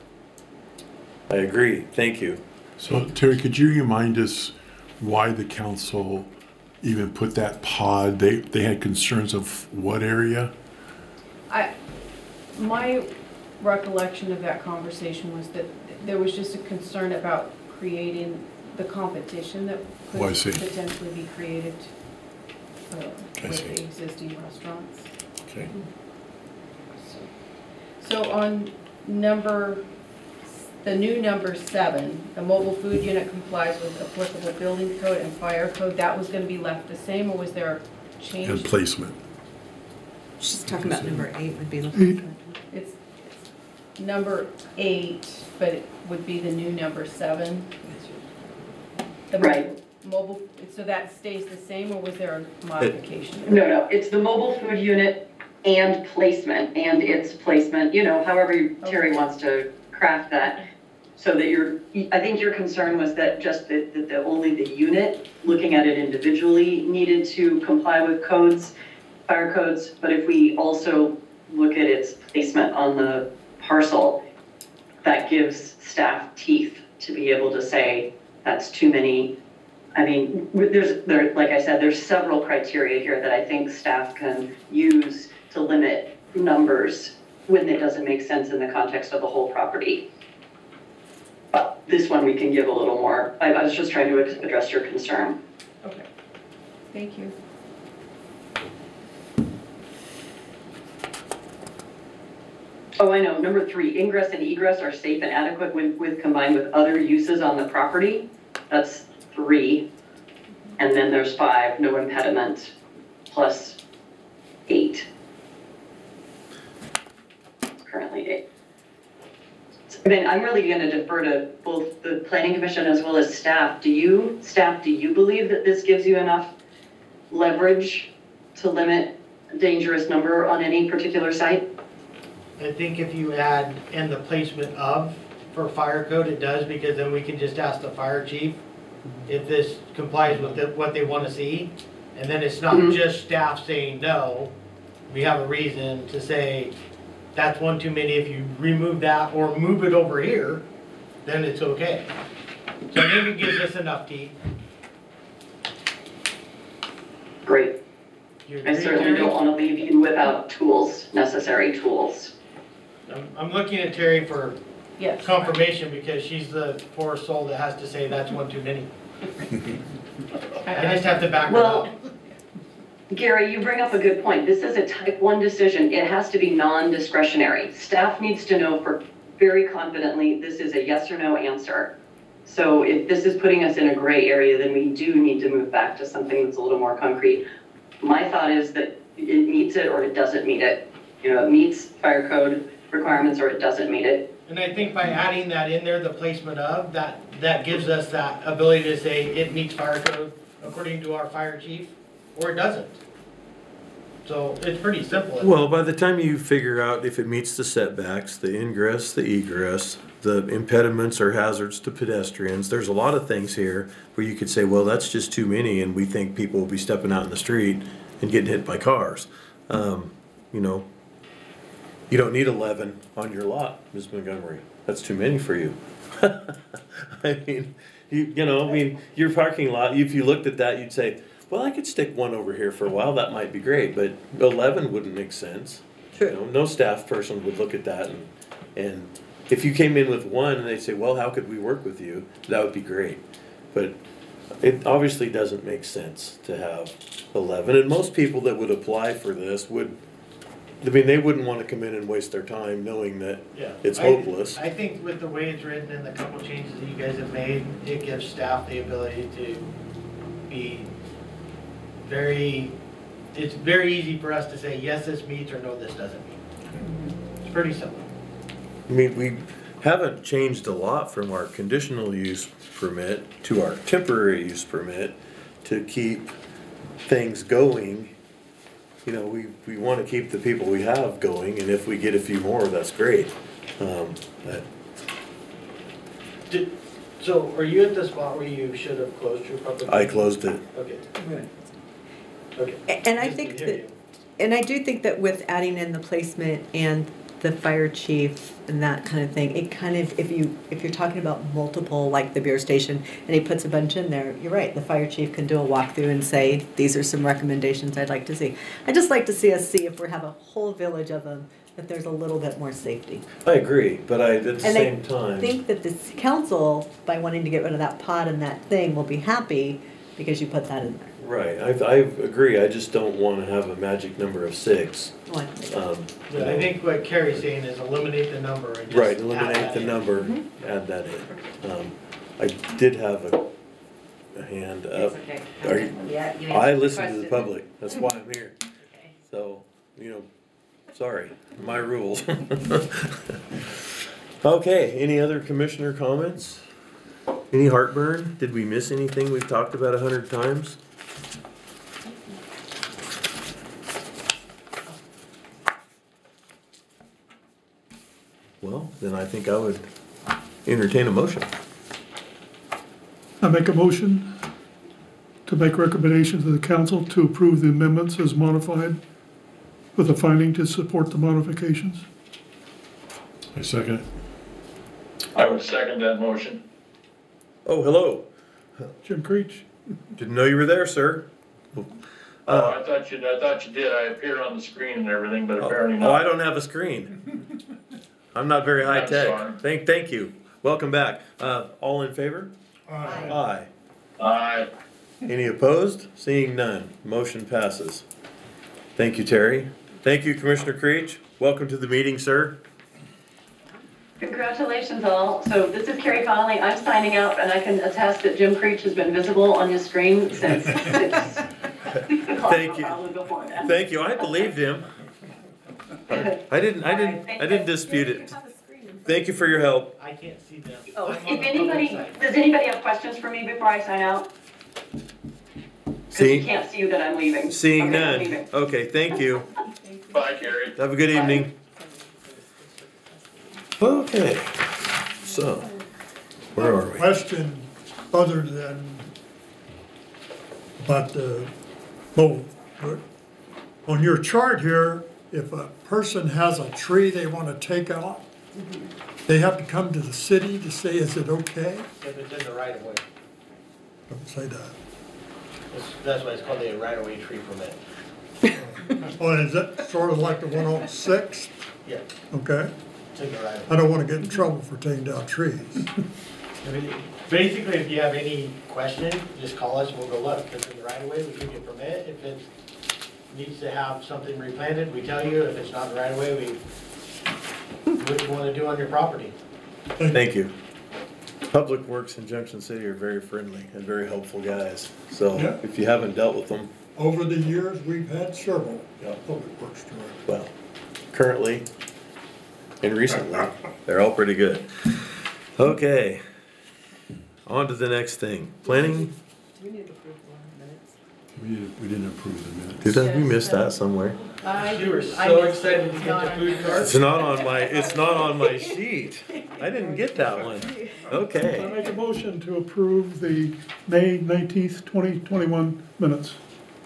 I agree, thank you. so Terry, could you remind us why the council even put that pod? They, they had concerns of what area? I, my recollection of that conversation was that there was just a concern about creating the competition that Oh, I could see. potentially be created uh, I with see. the existing restaurants. Okay. So on number, the new number seven, the mobile food unit complies with applicable building code and fire code, that was gonna be left the same, or was there a change? And placement. She's talking about number eight would be the. Eight. It's it's number eight, but it would be the new number seven. The mo- Right. Mobile, so that stays the same, or was there a modification? No, no, it's the mobile food unit and placement, and its placement, you know, however Terry wants to craft that. So that you're, I think your concern was that just that, that the, only the unit, looking at it individually, needed to comply with codes, fire codes, but if we also look at its placement on the parcel, that gives staff teeth to be able to say, that's too many. I mean, there's, there, like I said, there's several criteria here that I think staff can use to limit numbers when it doesn't make sense in the context of the whole property. But this one we can give a little more. I, I was just trying to address your concern. Okay, thank you. Oh, I know, number three, ingress and egress are safe and adequate with, with combined with other uses on the property. That's three. And then there's five, no impediment, plus eight. It's currently eight. I mean, I'm really gonna defer to both the planning commission as well as staff. Do you, staff, do you believe that this gives you enough leverage to limit a dangerous number on any particular site? I think if you add, and the placement of for fire code, it does, because then we can just ask the fire chief if this complies with the- what they want to see. And then it's not Mhm. just staff saying no. We have a reason to say, that's one too many. If you remove that or move it over here, then it's okay. So I think it gives us enough teeth. Great. You I agree, certainly Terry? don't want to leave you without tools, necessary tools. I'm, I'm looking at Terry for Yes. confirmation because she's the poor soul that has to say that's one too many. I just have to back her Well, up. Gary, you bring up a good point. This is a type one decision. It has to be non-discretionary. Staff needs to know for very confidently, this is a yes or no answer. So if this is putting us in a gray area, then we do need to move back to something that's a little more concrete. My thought is that it meets it or it doesn't meet it. You know, it meets fire code requirements or it doesn't meet it. And I think by adding that in there, the placement of, that, that gives us that ability to say it meets fire code according to our fire chief, or it doesn't. So it's pretty simple. Well, by the time you figure out if it meets the setbacks, the ingress, the egress, the impediments or hazards to pedestrians, there's a lot of things here where you could say, well, that's just too many, and we think people will be stepping out in the street and getting hit by cars. Um, you know, you don't need eleven on your lot, Miz Montgomery. That's too many for you. I mean, you, you know, I mean, your parking lot, if you looked at that, you'd say, well, I could stick one over here for a while, that might be great, but eleven wouldn't make sense. True. You know, no staff person would look at that, and, and if you came in with one and they say, well, how could we work with you? That would be great. But it obviously doesn't make sense to have eleven, and most people that would apply for this would, I mean, they wouldn't want to come in and waste their time knowing that Yeah. it's I- hopeless. I think with the way it's written and the couple changes that you guys have made, it gives staff the ability to be very, it's very easy for us to say, yes, this meets, or no, this doesn't meet. It's pretty simple. I mean, we haven't changed a lot from our conditional use permit to our temporary use permit to keep things going. You know, we, we want to keep the people we have going, and if we get a few more, that's great. Um, but Did, so are you at the spot where you should have closed your public? I closed it. Okay, Right. okay. A- And I Just to think hear that, you. and I do think that with adding in the placement and the fire chief and that kind of thing, it kind of, if you, if you're talking about multiple, like the beer station, and he puts a bunch in there, you're right, the fire chief can do a walkthrough and say, these are some recommendations I'd like to see. I'd just like to see us see if we have a whole village of them, that there's a little bit more safety. I agree, but I, at the And same I time. think that this council, by wanting to get rid of that pod and that thing, will be happy because you put that in there. Right, I, I agree, I just don't want to have a magic number of six. One. Um, you Yeah, I know. think what Carrie's saying is eliminate the number and just. Right, add eliminate that the in. number, Mm-hmm. add that in. Um, I did have a, a hand up. okay. Are you- Yeah, you I answered listen to the question. public, that's why I'm here. Okay. So, you know, sorry, my rules. Okay, any other commissioner comments? Any heartburn? Did we miss anything we've talked about a hundred times? Well, then I think I would entertain a motion. I make a motion to make recommendation to the council to approve the amendments as modified with a finding to support the modifications. I second it. I would second that motion. Oh, hello. Jim Creech? Didn't know you were there, sir. Oh, Uh, I thought you, I thought you did. I appeared on the screen and everything, but apparently Oh, I not. don't have a screen. I'm not very high I'm tech. sorry. Thank, thank you. Welcome back. Uh, all in favor? Aye. Aye. Any opposed? Seeing none, motion passes. Thank you, Terry. Thank you, Commissioner Creech. Welcome to the meeting, sir. Congratulations all. So this is Carrie Connolly. I'm signing out and I can attest that Jim Creech has been visible on his screen since six o'clock, Thank you. probably before then. Thank you. I believed him. I didn't, I didn't, I didn't dispute it. Thank you for your help. I can't see them. Oh, I'm on if the public anybody, side. does anybody have questions for me before I sign out? Because See, you can't see that I'm leaving. seeing Okay, I'm none. leaving. Okay, thank you. Bye, Carrie. Have a good evening. Okay, so, where are we? Question other than about the mobile, but on your chart here, if a person has a tree they want to take out, They have to come to the city to say, is it okay? If it's in the right of way. Don't say that. That's- That's why it's called a right of way tree permit. Oh, is that sort of like the one on Sixth? Yeah, Okay. it's in the right of I way. don't want to get in trouble for taking down trees. I mean, basically, if you have any question, just call us, we'll go look. If it's in the right of way, we give you a permit. If it needs to have something replanted, we tell you. If it's not in the right of way, we, what you want to do on your property. Thank you. Public Works in Junction City are very friendly and very helpful guys. So Yeah. if you haven't dealt with them, Over the years, we've had several public works directors. well, currently and recently, they're all pretty good. Okay, on to the next thing. Planning, Do we need to approve the minutes? We didn't, we didn't approve the minutes. did I, we missed that somewhere? I- You were I so missed excited it. to It's get not the on food there. cart. It's not on my, it's not on my sheet. I didn't get that one. I Okay, make a motion to approve the May nineteenth, twenty twenty-one minutes.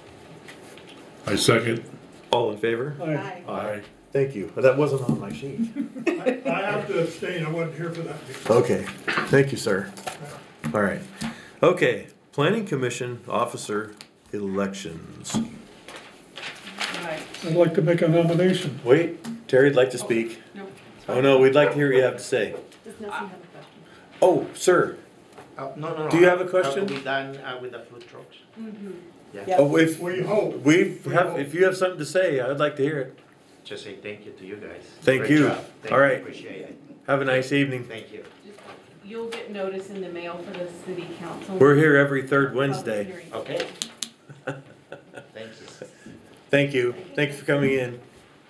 I second. all in favor? Aye. Aye. Thank you. That wasn't on my sheet. I I have to abstain, I wasn't here for that meeting. Okay, thank you, sir. All right. Okay, Planning Commission Officer Elections. Right. I'd like to make a nomination. Wait, Terry'd like to speak. No. Oh, no, we'd like to hear what you have to say. Does Nelson have a question? Oh, sir, Uh, no, no, no. Do you have a Are question? we done uh, with the food trucks? Yeah. oh, if, We hope. we have, if you have something to say, I'd like to hear it. Just say thank you to you guys. Thank Great you. job. Thank All you. right. Appreciate it. Have a nice evening. Thank you. You'll get notice in the mail for the city council. We're here every third Public Wednesday. hearing. Okay. Thank you. Thank you. Thank you for coming in.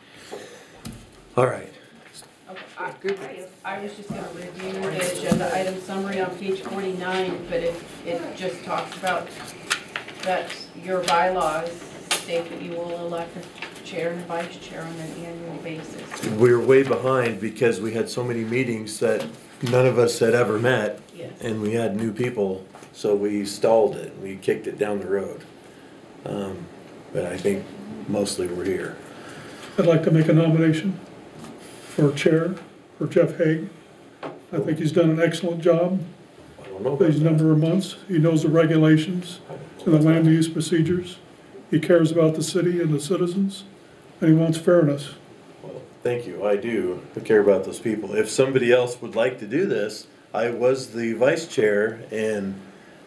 All right. Okay, I I was just gonna review the agenda item summary on page forty-nine, but it, it just talks about that your bylaws state that you will elect a chair and a vice chair on an annual basis. We were way behind because we had so many meetings that none of us had ever met. Yes. And we had new people, so we stalled it. We kicked it down the road. Um, But I think mostly we're here. I'd like to make a nomination for chair for Jeff Haig. I think he's done an excellent job I don't know about these that. number of months. He knows the regulations and the land use procedures. He cares about the city and the citizens, and he wants fairness. Well, thank you, I do. I care about those people. If somebody else would like to do this, I was the vice chair and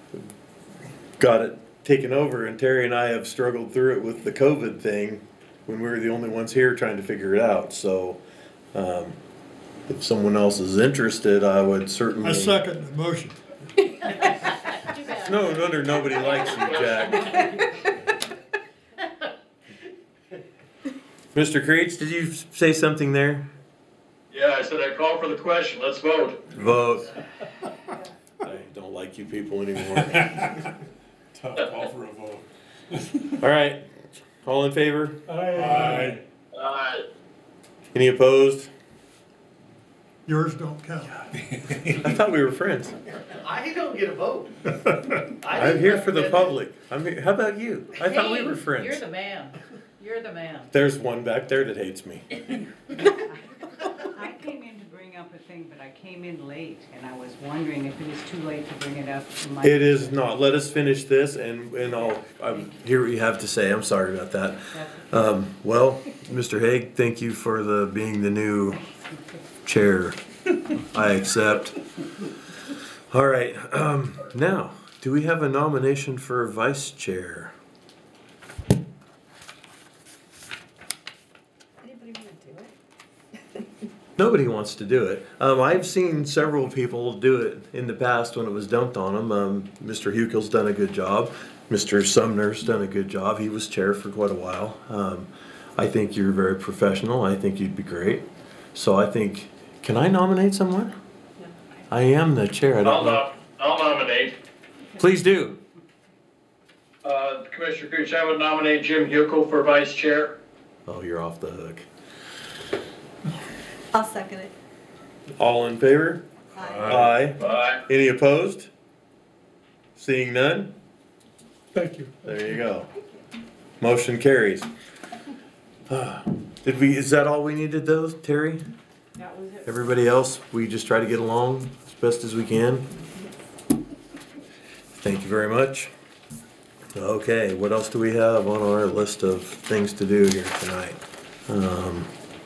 got it taken over, and Terry and I have struggled through it with the COVID thing when we were the only ones here trying to figure it out, so, um, if someone else is interested, I would certainly. I second the motion. No wonder nobody likes you, Jack. Mister Creech, did you say something there? Yeah, I said I call for the question, let's vote. Vote. I don't like you people anymore. Tough call for a vote. All right, all in favor? Aye. Uh, Any opposed? Yours don't count. I thought we were friends. I don't get a vote. I'm here for the public. I'm here, how about you? I thought we Hey, were friends. You're the man. You're the man. There's one back there that hates me. I came in to bring up a thing, but I came in late, and I was wondering if it was too late to bring it up. in my- It is not. Let us finish this and, and I'll, I'm, hear what you have to say. I'm sorry about that. Um, well, Mister Haig, thank you for the, being the new chair. I accept. All right, um, now, do we have a nomination for vice chair? Anybody want to do it? Nobody wants to do it. Um, I've seen several people do it in the past when it was dumped on them. Um, Mister Hukel's done a good job. Mister Sumner's done a good job. He was chair for quite a while. Um, I think you're very professional. I think you'd be great. So I think, can I nominate someone? I am the chair. I I'll, don't know. nom- I'll nominate. Please do. Uh, Commissioner Creech, I would nominate Jim Hukel for vice chair. Oh, you're off the hook. I'll second it. All in favor? Aye. Aye. Any opposed? Seeing none? Thank you. There you go. Motion carries. Ah, Did we, is that all we needed though, Terry? That was it. Everybody else, we just try to get along as best as we can. Thank you very much. Okay, what else do we have on our list of things to do here tonight? Um,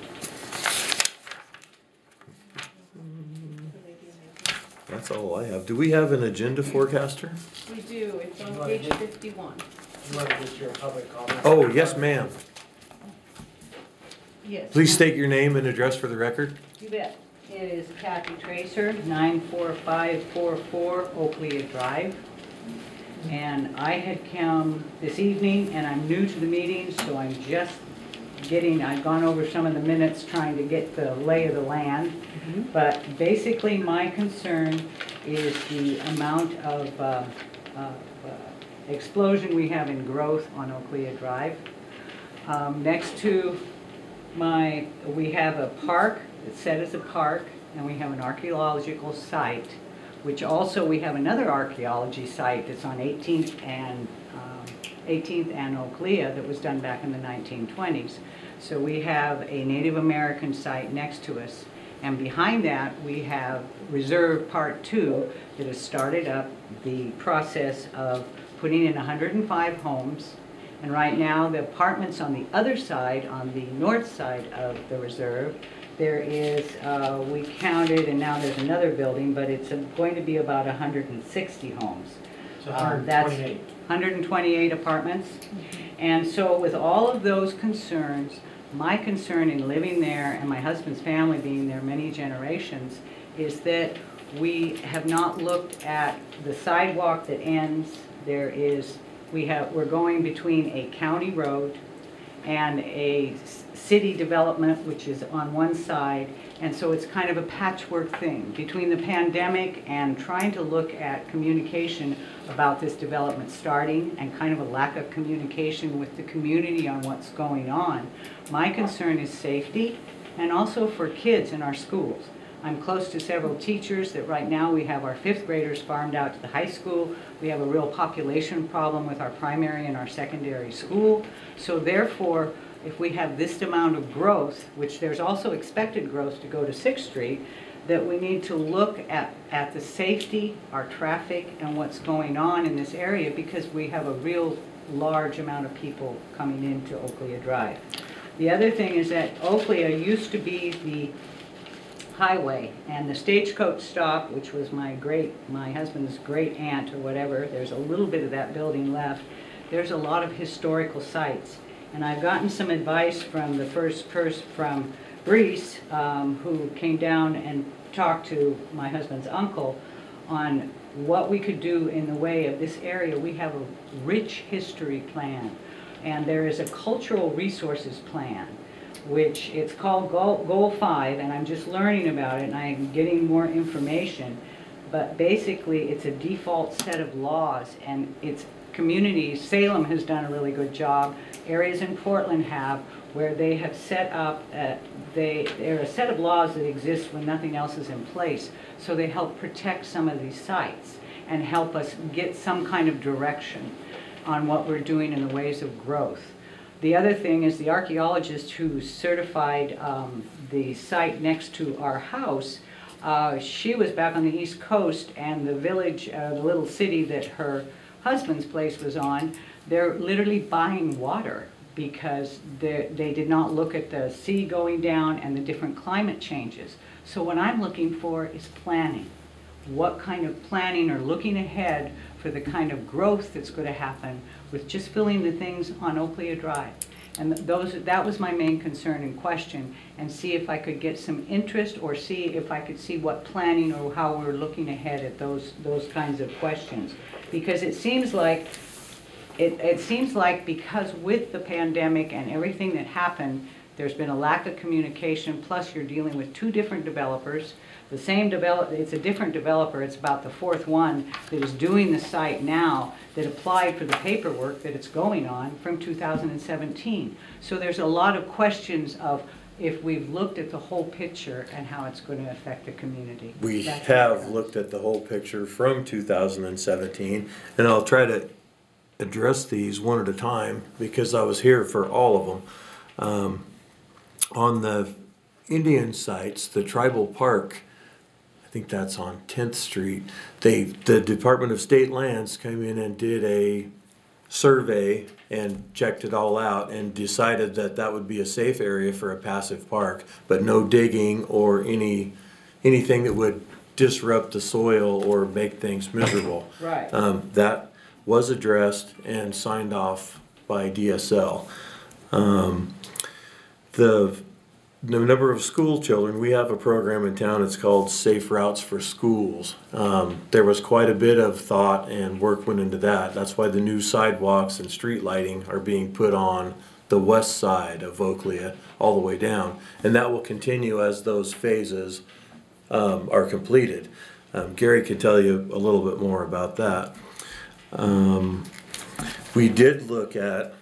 That's all I have. Do we have an agenda forecaster? We do, it's on page fifty-one. You want to just your public comment? Oh, yes, ma'am. Yes. Please state your name and address for the record. You bet. It is Kathy Tracer, nine four five four four Oakley Drive. And I had come this evening, and I'm new to the meeting, so I'm just getting, I've gone over some of the minutes trying to get the lay of the land. Mm-hmm. But basically, my concern is the amount of uh, uh, uh, explosion we have in growth on Oakley Drive. Um, next to my, we have a park that's set as a park, and we have an archaeological site, which also we have another archaeology site that's on eighteenth and um, eighteenth and Oaklea that was done back in the nineteen twenties. So we have a Native American site next to us, and behind that we have Reserve Part Two that has started up the process of putting in one hundred five homes. And right now the apartments on the other side, on the north side of the reserve, there is, uh, we counted, and now there's another building, but it's uh, going to be about one hundred sixty homes. So Uh, that's one hundred twenty-eight. one hundred twenty-eight apartments. And so with all of those concerns, my concern in living there and my husband's family being there many generations is that we have not looked at the sidewalk that ends. There is, we have, we're going between a county road and a s- city development, which is on one side. And so it's kind of a patchwork thing between the pandemic and trying to look at communication about this development starting and kind of a lack of communication with the community on what's going on. My concern is safety and also for kids in our schools. I'm close to several teachers that right now we have our fifth graders farmed out to the high school. We have a real population problem with our primary and our secondary school. So therefore, if we have this amount of growth, which there's also expected growth to go to sixth street, that we need to look at, at the safety, our traffic, and what's going on in this area because we have a real large amount of people coming into Oaklea Drive. The other thing is that Oaklea used to be the highway, and the stagecoach stop, which was my great, my husband's great aunt or whatever, there's a little bit of that building left. There's a lot of historical sites. And I've gotten some advice from the first person, from Brees, um, who came down and talked to my husband's uncle on what we could do in the way of this area. We have a rich history plan, and there is a cultural resources plan, which it's called Goal, Goal five, and I'm just learning about it, and I'm getting more information. But basically, it's a default set of laws, and it's communities. Salem has done a really good job. Areas in Portland have, where they have set up, uh, they, there are a set of laws that exist when nothing else is in place. So they help protect some of these sites and help us get some kind of direction on what we're doing in the ways of growth. The other thing is the archaeologist who certified um, the site next to our house, uh, she was back on the East Coast, and the village, uh, the little city that her husband's place was on, they're literally buying water because they they did not look at the sea going down and the different climate changes. So what I'm looking for is planning. What kind of planning or looking ahead for the kind of growth that's going to happen with just filling the things on Oaklea Drive. And those, that was my main concern and question, and see if I could get some interest or see if I could see what planning or how we're looking ahead at those, those kinds of questions. Because it seems like, it, it seems like because with the pandemic and everything that happened, there's been a lack of communication, plus you're dealing with two different developers. The same develop, it's a different developer, it's about the fourth one that is doing the site now that applied for the paperwork that it's going on from two thousand seventeen. So there's a lot of questions of if we've looked at the whole picture and how it's going to affect the community. We That's have what looked at the whole picture from two thousand seventeen, and I'll try to address these one at a time because I was here for all of them. Um, on the Indian sites, the tribal park, I think that's on tenth Street, they, the Department of State Lands came in and did a survey and checked it all out and decided that that would be a safe area for a passive park, but no digging or any, anything that would disrupt the soil or make things miserable. Right. Um, that was addressed and signed off by D S L. Um, the, the number of school children, we have a program in town, it's called Safe Routes for Schools. Um, there was quite a bit of thought and work went into that. That's why the new sidewalks and street lighting are being put on the west side of Oaklea all the way down. And that will continue as those phases um, are completed. Um, Gary can tell you a little bit more about that. Um, we did look at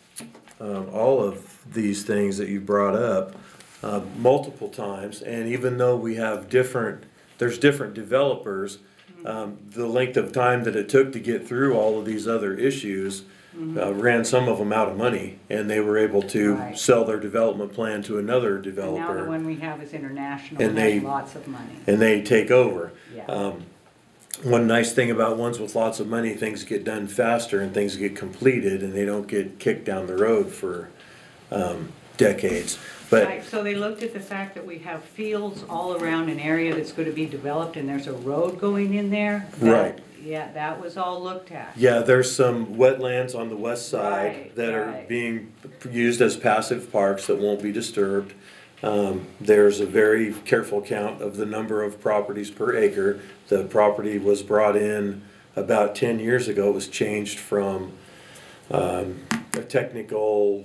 um, all of these things that you brought up uh, multiple times, and even though we have different, there's different developers, um, the length of time that it took to get through all of these other issues uh, ran some of them out of money, and they were able to Right. sell their development plan to another And now the developer, one we have is international, And and they- has lots of money. and they take over. Yeah. Um, one nice thing about ones with lots of money, things get done faster and things get completed, and they don't get kicked down the road for um, decades. But Right, so they looked at the fact that we have fields all around an area that's gonna be developed, and there's a road going in there. That- Right. Yeah, that was all looked at. yeah, there's some wetlands on the west side Right, that are right. being used as passive parks that won't be disturbed. Um, there's a very careful count of the number of properties per acre. The property was brought in about ten years ago. It was changed from um, a technical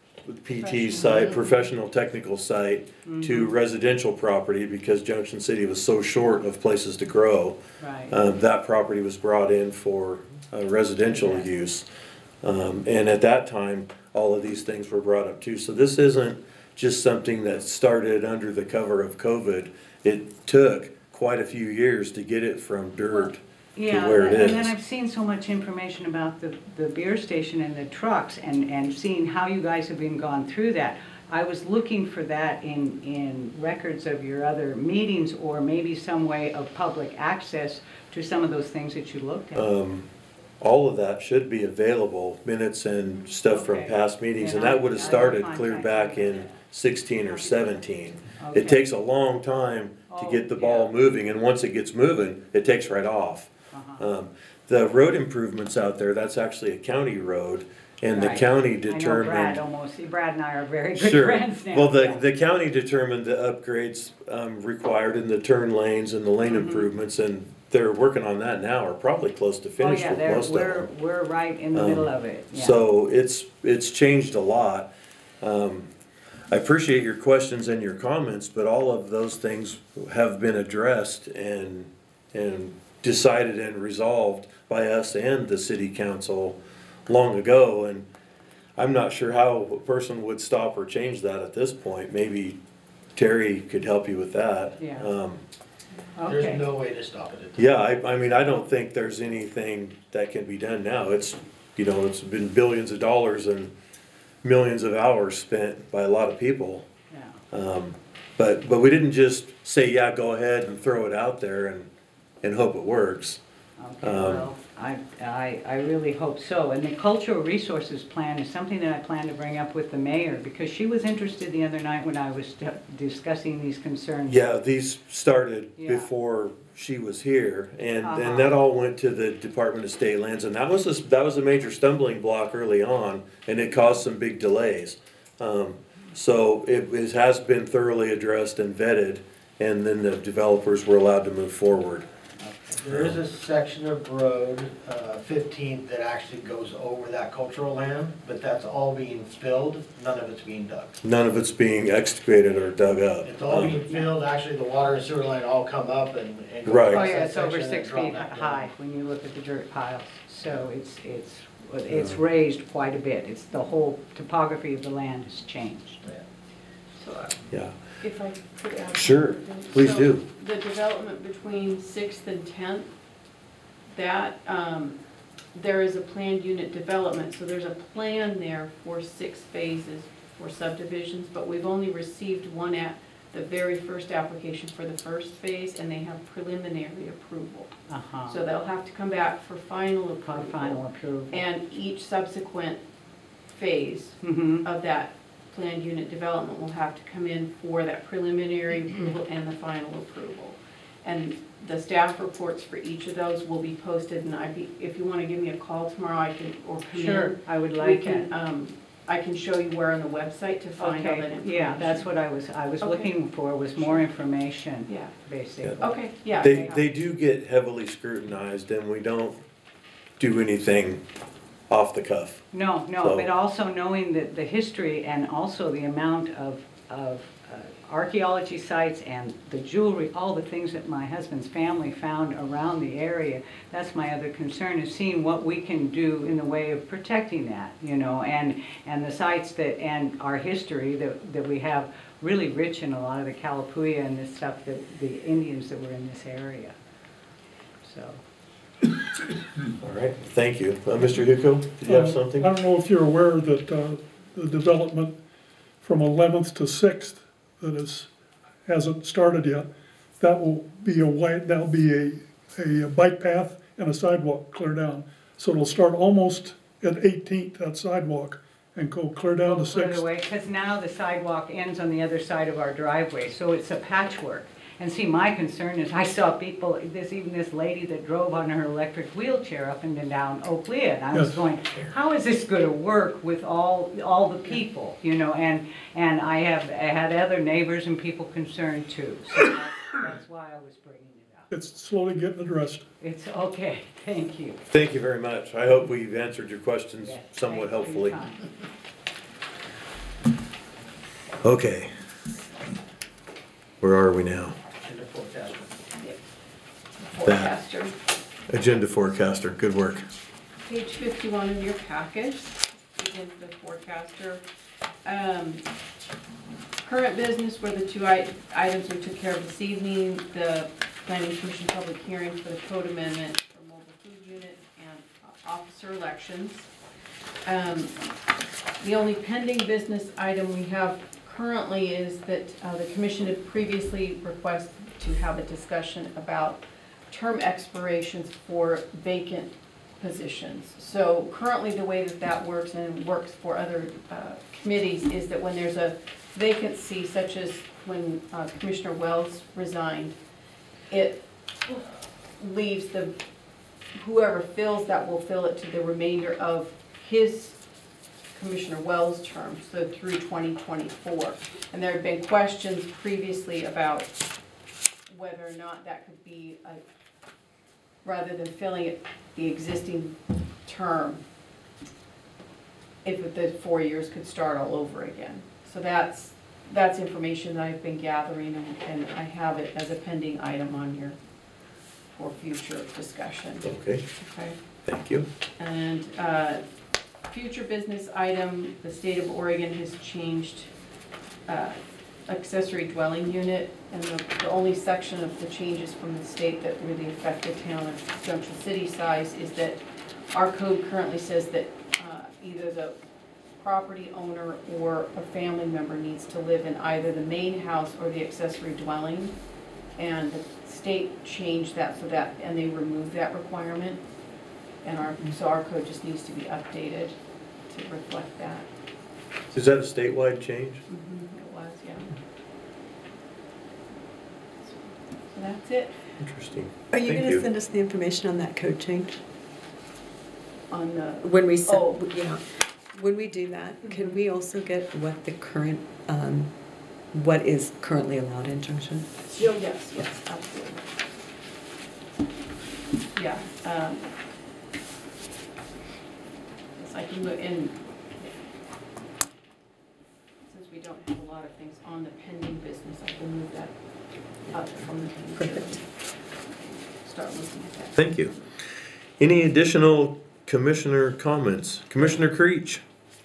P T site, professional technical site, to residential property because Junction City was so short of places to grow. Right. Um, that property was brought in for uh, residential use. Um, and at that time, all of these things were brought up too. So this isn't just something that started under the cover of COVID. It took quite a few years to get it from dirt to Yeah, where it and then is. I've seen so much information about the, the beer station and the trucks and, and seeing how you guys have been gone through that. I was looking for that in, in records of your other meetings or maybe some way of public access to some of those things that you looked at. Um, all of that should be available, minutes and stuff from Okay. past meetings, and Then that would have I- I will started contact clear you. back in sixteen or seventeen. Okay. It takes a long time to Oh, get the ball yeah. moving, and once it gets moving, it takes right off. Uh-huh. Um, the road improvements out there, that's actually a county road, and the Right. county I know Brad determined. almost, Brad and I are very good Sure. friends now. Well, the, yeah. the county determined the upgrades, um, required in the turn lanes and the lane Mm-hmm. improvements, and they're working on that now, or probably close to Oh, finished yeah, with they're, most of them. we're, we're right in the Um, middle of it, yeah. So it's, it's changed a lot. Um, I appreciate your questions and your comments, but all of those things have been addressed and, and decided and resolved by us and the city council long ago. And I'm not sure how a person would stop or change that at this point. Maybe Terry could help you with that. Yeah. Um, Okay. There's no way to stop it. yeah, I, I mean, I don't think there's anything that can be done now. It's, you know, it's been billions of dollars and millions of hours spent by a lot of people. Yeah. Um, but, but we didn't just say, yeah, go ahead and throw it out there and, and hope it works. Okay, Um, well, I, I, I really hope so. And the cultural resources plan is something that I plan to bring up with the mayor, because she was interested the other night when I was d- discussing these concerns. Yeah, these started Yeah. before she was here, and, Uh-huh. and that all went to the Department of State Lands, and that was, a- that was a major stumbling block early on, and it caused some big delays. Um, so it, it has been thoroughly addressed and vetted, and then the developers were allowed to move forward. There is a section of road, uh, fifteenth, that actually goes over that cultural land, but that's all being filled, none of it's being dug. None of it's being excavated or dug up. It's all Um, being filled, actually, the water and sewer line all come up and. and go Right. Oh, across yeah, that it's over section and six drop feet back down. high when you look at the dirt piles. So it's, it's, it's raised quite a bit. It's, the whole topography of the land has changed. So, uh, Yeah, if I could add. Sure, something. please So, do. The development between Sixth and Tenth, that, um, there is a planned unit development, so there's a plan there for six phases for subdivisions, but we've only received one a the very first application for the first phase, and they have preliminary approval. Uh-huh. So they'll have to come back for final For approval. final approval. And each subsequent phase Mhm. of that planned unit development will have to come in for that preliminary approval and the final approval. And the staff reports for each of those will be posted, and I'd be, if you want to give me a call tomorrow, I can, or come in. Sure, I would We like can, it. um, I can show you where on the website to find all that Okay, information. yeah, that's what I was, I was Okay. looking for, was more information, Yeah, basically. okay, yeah. They, they do get heavily scrutinized and we don't do anything off the cuff. No, no, So- but also knowing that the history and also the amount of, of uh, archaeology sites and the jewelry, all the things that my husband's family found around the area, that's my other concern, is seeing what we can do in the way of protecting that, you know, and, and the sites that, and our history that, that we have really rich in a lot of the Kalapuya and this stuff, that the Indians that were in this area, so. All right, thank you. Uh, Mister Hicko, did you have Uh, something? I don't know if you're aware that uh, the development from eleventh to sixth that is, hasn't started yet, that will be a white, that'll be a, a bike path and a sidewalk clear down. So it'll start almost at eighteenth, that sidewalk, and go clear down to Further sixth. away, because now the sidewalk ends on the other side of our driveway, so it's a patchwork. And see, my concern is, I saw people, this, even this lady that drove on her electric wheelchair up and down Oaklea, and I was Yes. going, how is this gonna work with all, all the people, you know? And, and I have, I had other neighbors and people concerned too, so that's, that's why I was bringing it up. It's slowly getting addressed. It's okay, thank you. Thank you very much. I hope we've answered your questions Yes, somewhat thanks for your helpfully. time. Okay. Where are we now? And the forecast. Forecaster. Agenda forecaster, good work. Page fifty-one of your package, begins the forecaster. Um, Current business were the two i- items we took care of this evening, the planning commission public hearing for the code amendment for mobile food unit and uh, officer elections. Um, The only pending business item we have currently is that uh, the commission had previously requested to have a discussion about term expirations for vacant positions. So currently, the way that that works and works for other uh, committees is that when there's a vacancy, such as when uh, Commissioner Wells resigned, it leaves the, whoever fills that will fill it to the remainder of his Commissioner Wells' term, so through twenty twenty-four. And there had been questions previously about whether or not that could be, a, rather than filling it, the existing term, if the four years could start all over again. So that's, that's information that I've been gathering, and, and I have it as a pending item on here for future discussion. Okay, Okay? thank you. And uh, future business item, the state of Oregon has changed uh, accessory dwelling unit, and the, the only section of the changes from the state that really affect the town of Junction City size is that our code currently says that uh, either the property owner or a family member needs to live in either the main house or the accessory dwelling. And the state changed that so that, and they removed that requirement. And our, so our code just needs to be updated to reflect that. Is that a statewide change? Mhm, It was, yeah. So that's it Interesting. Are you Thank gonna you. send us the information on that code change? on the, When we, send- Oh. yeah, when we do that, can Mhm. we also get what the current, um, what is currently allowed in Junction? oh, yes, yes, absolutely. Yeah. um, Yes, I can look in, since we don't have a lot of things on the pending business, I can move that up from the future. Perfect. Start looking at that. Thank you. Any additional commissioner comments? Commissioner Creech?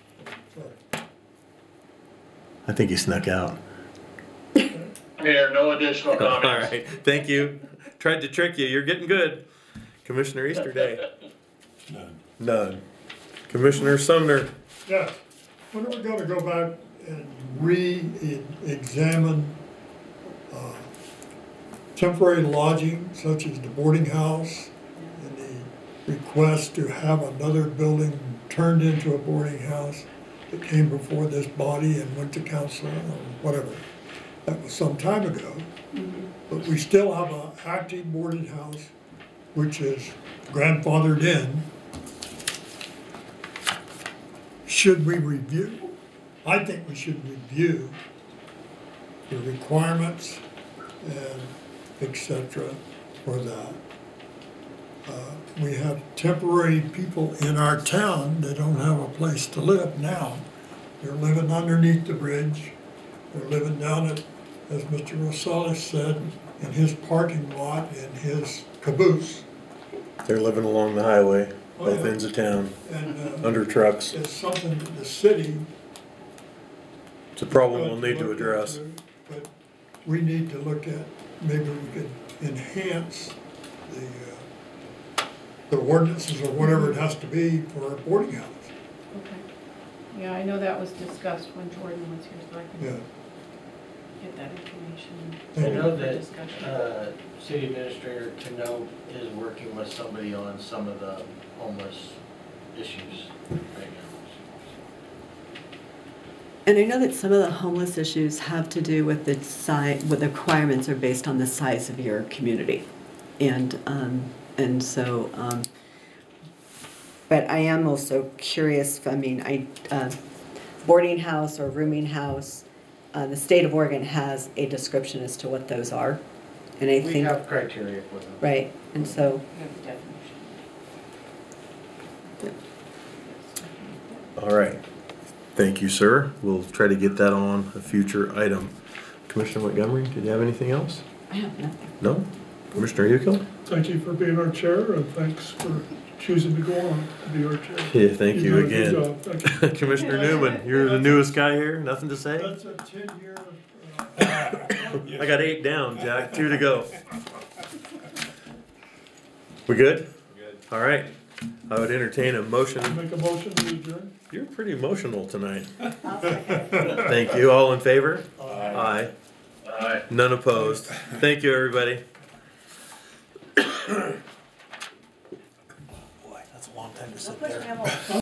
I think he snuck out. Mayor, no additional All comments. right, thank you. Tried to trick you. You're getting good. Commissioner Easterday? None. None. Commissioner Sumner? Yes, when are we gonna go back and re-examine uh, temporary lodging such as the boarding house and the request to have another building turned into a boarding house that came before this body and went to council or whatever. That was some time ago. But we still have an active boarding house which is grandfathered in. Should we review? I think we should review the requirements and et cetera for that. Uh, we have temporary people in our town that don't have a place to live now. They're living underneath the bridge. They're living down at, as Mister Rosales said, in his parking lot, in his caboose. They're living along the highway, Oh, both yeah. ends of town, And uh, under trucks. it's something that the city. It's a problem we'll ought need to look address. into, But we need to look at, maybe we could enhance the, uh, the ordinances or whatever it has to be for a boarding house. Okay. Yeah, I know that was discussed when Jordan was here, so I Yeah. can get that information. I know for that, discussion. Uh, City Administrator Cano is working with somebody on some of the homeless issues right now. And I know that some of the homeless issues have to do with the size, what the requirements are based on the size of your community. And, um, and so, um, but I am also curious, I mean, I, uh, boarding house or rooming house, uh, the state of Oregon has a description as to what those are. And I We think, have criteria for them. right, and so, We have the definition. All right. Thank you, sir. We'll try to get that on a future item. Commissioner Montgomery, did you have anything else? I have nothing. No? Commissioner Yuko? Thank you for being our chair, and thanks for choosing to go on to be our chair. Yeah, thank you do a good again. job. Thank you. Commissioner Newman, you're the newest guy here. Nothing to say? That's a ten-year. I got eight down, Jack. Two to go. We good? Good. All right. I would entertain a motion. Make a motion to adjourn? You're pretty emotional tonight. Thank you. All in favor? Aye. Aye. None opposed. Thank you, everybody. Boy, that's a long time to sit there.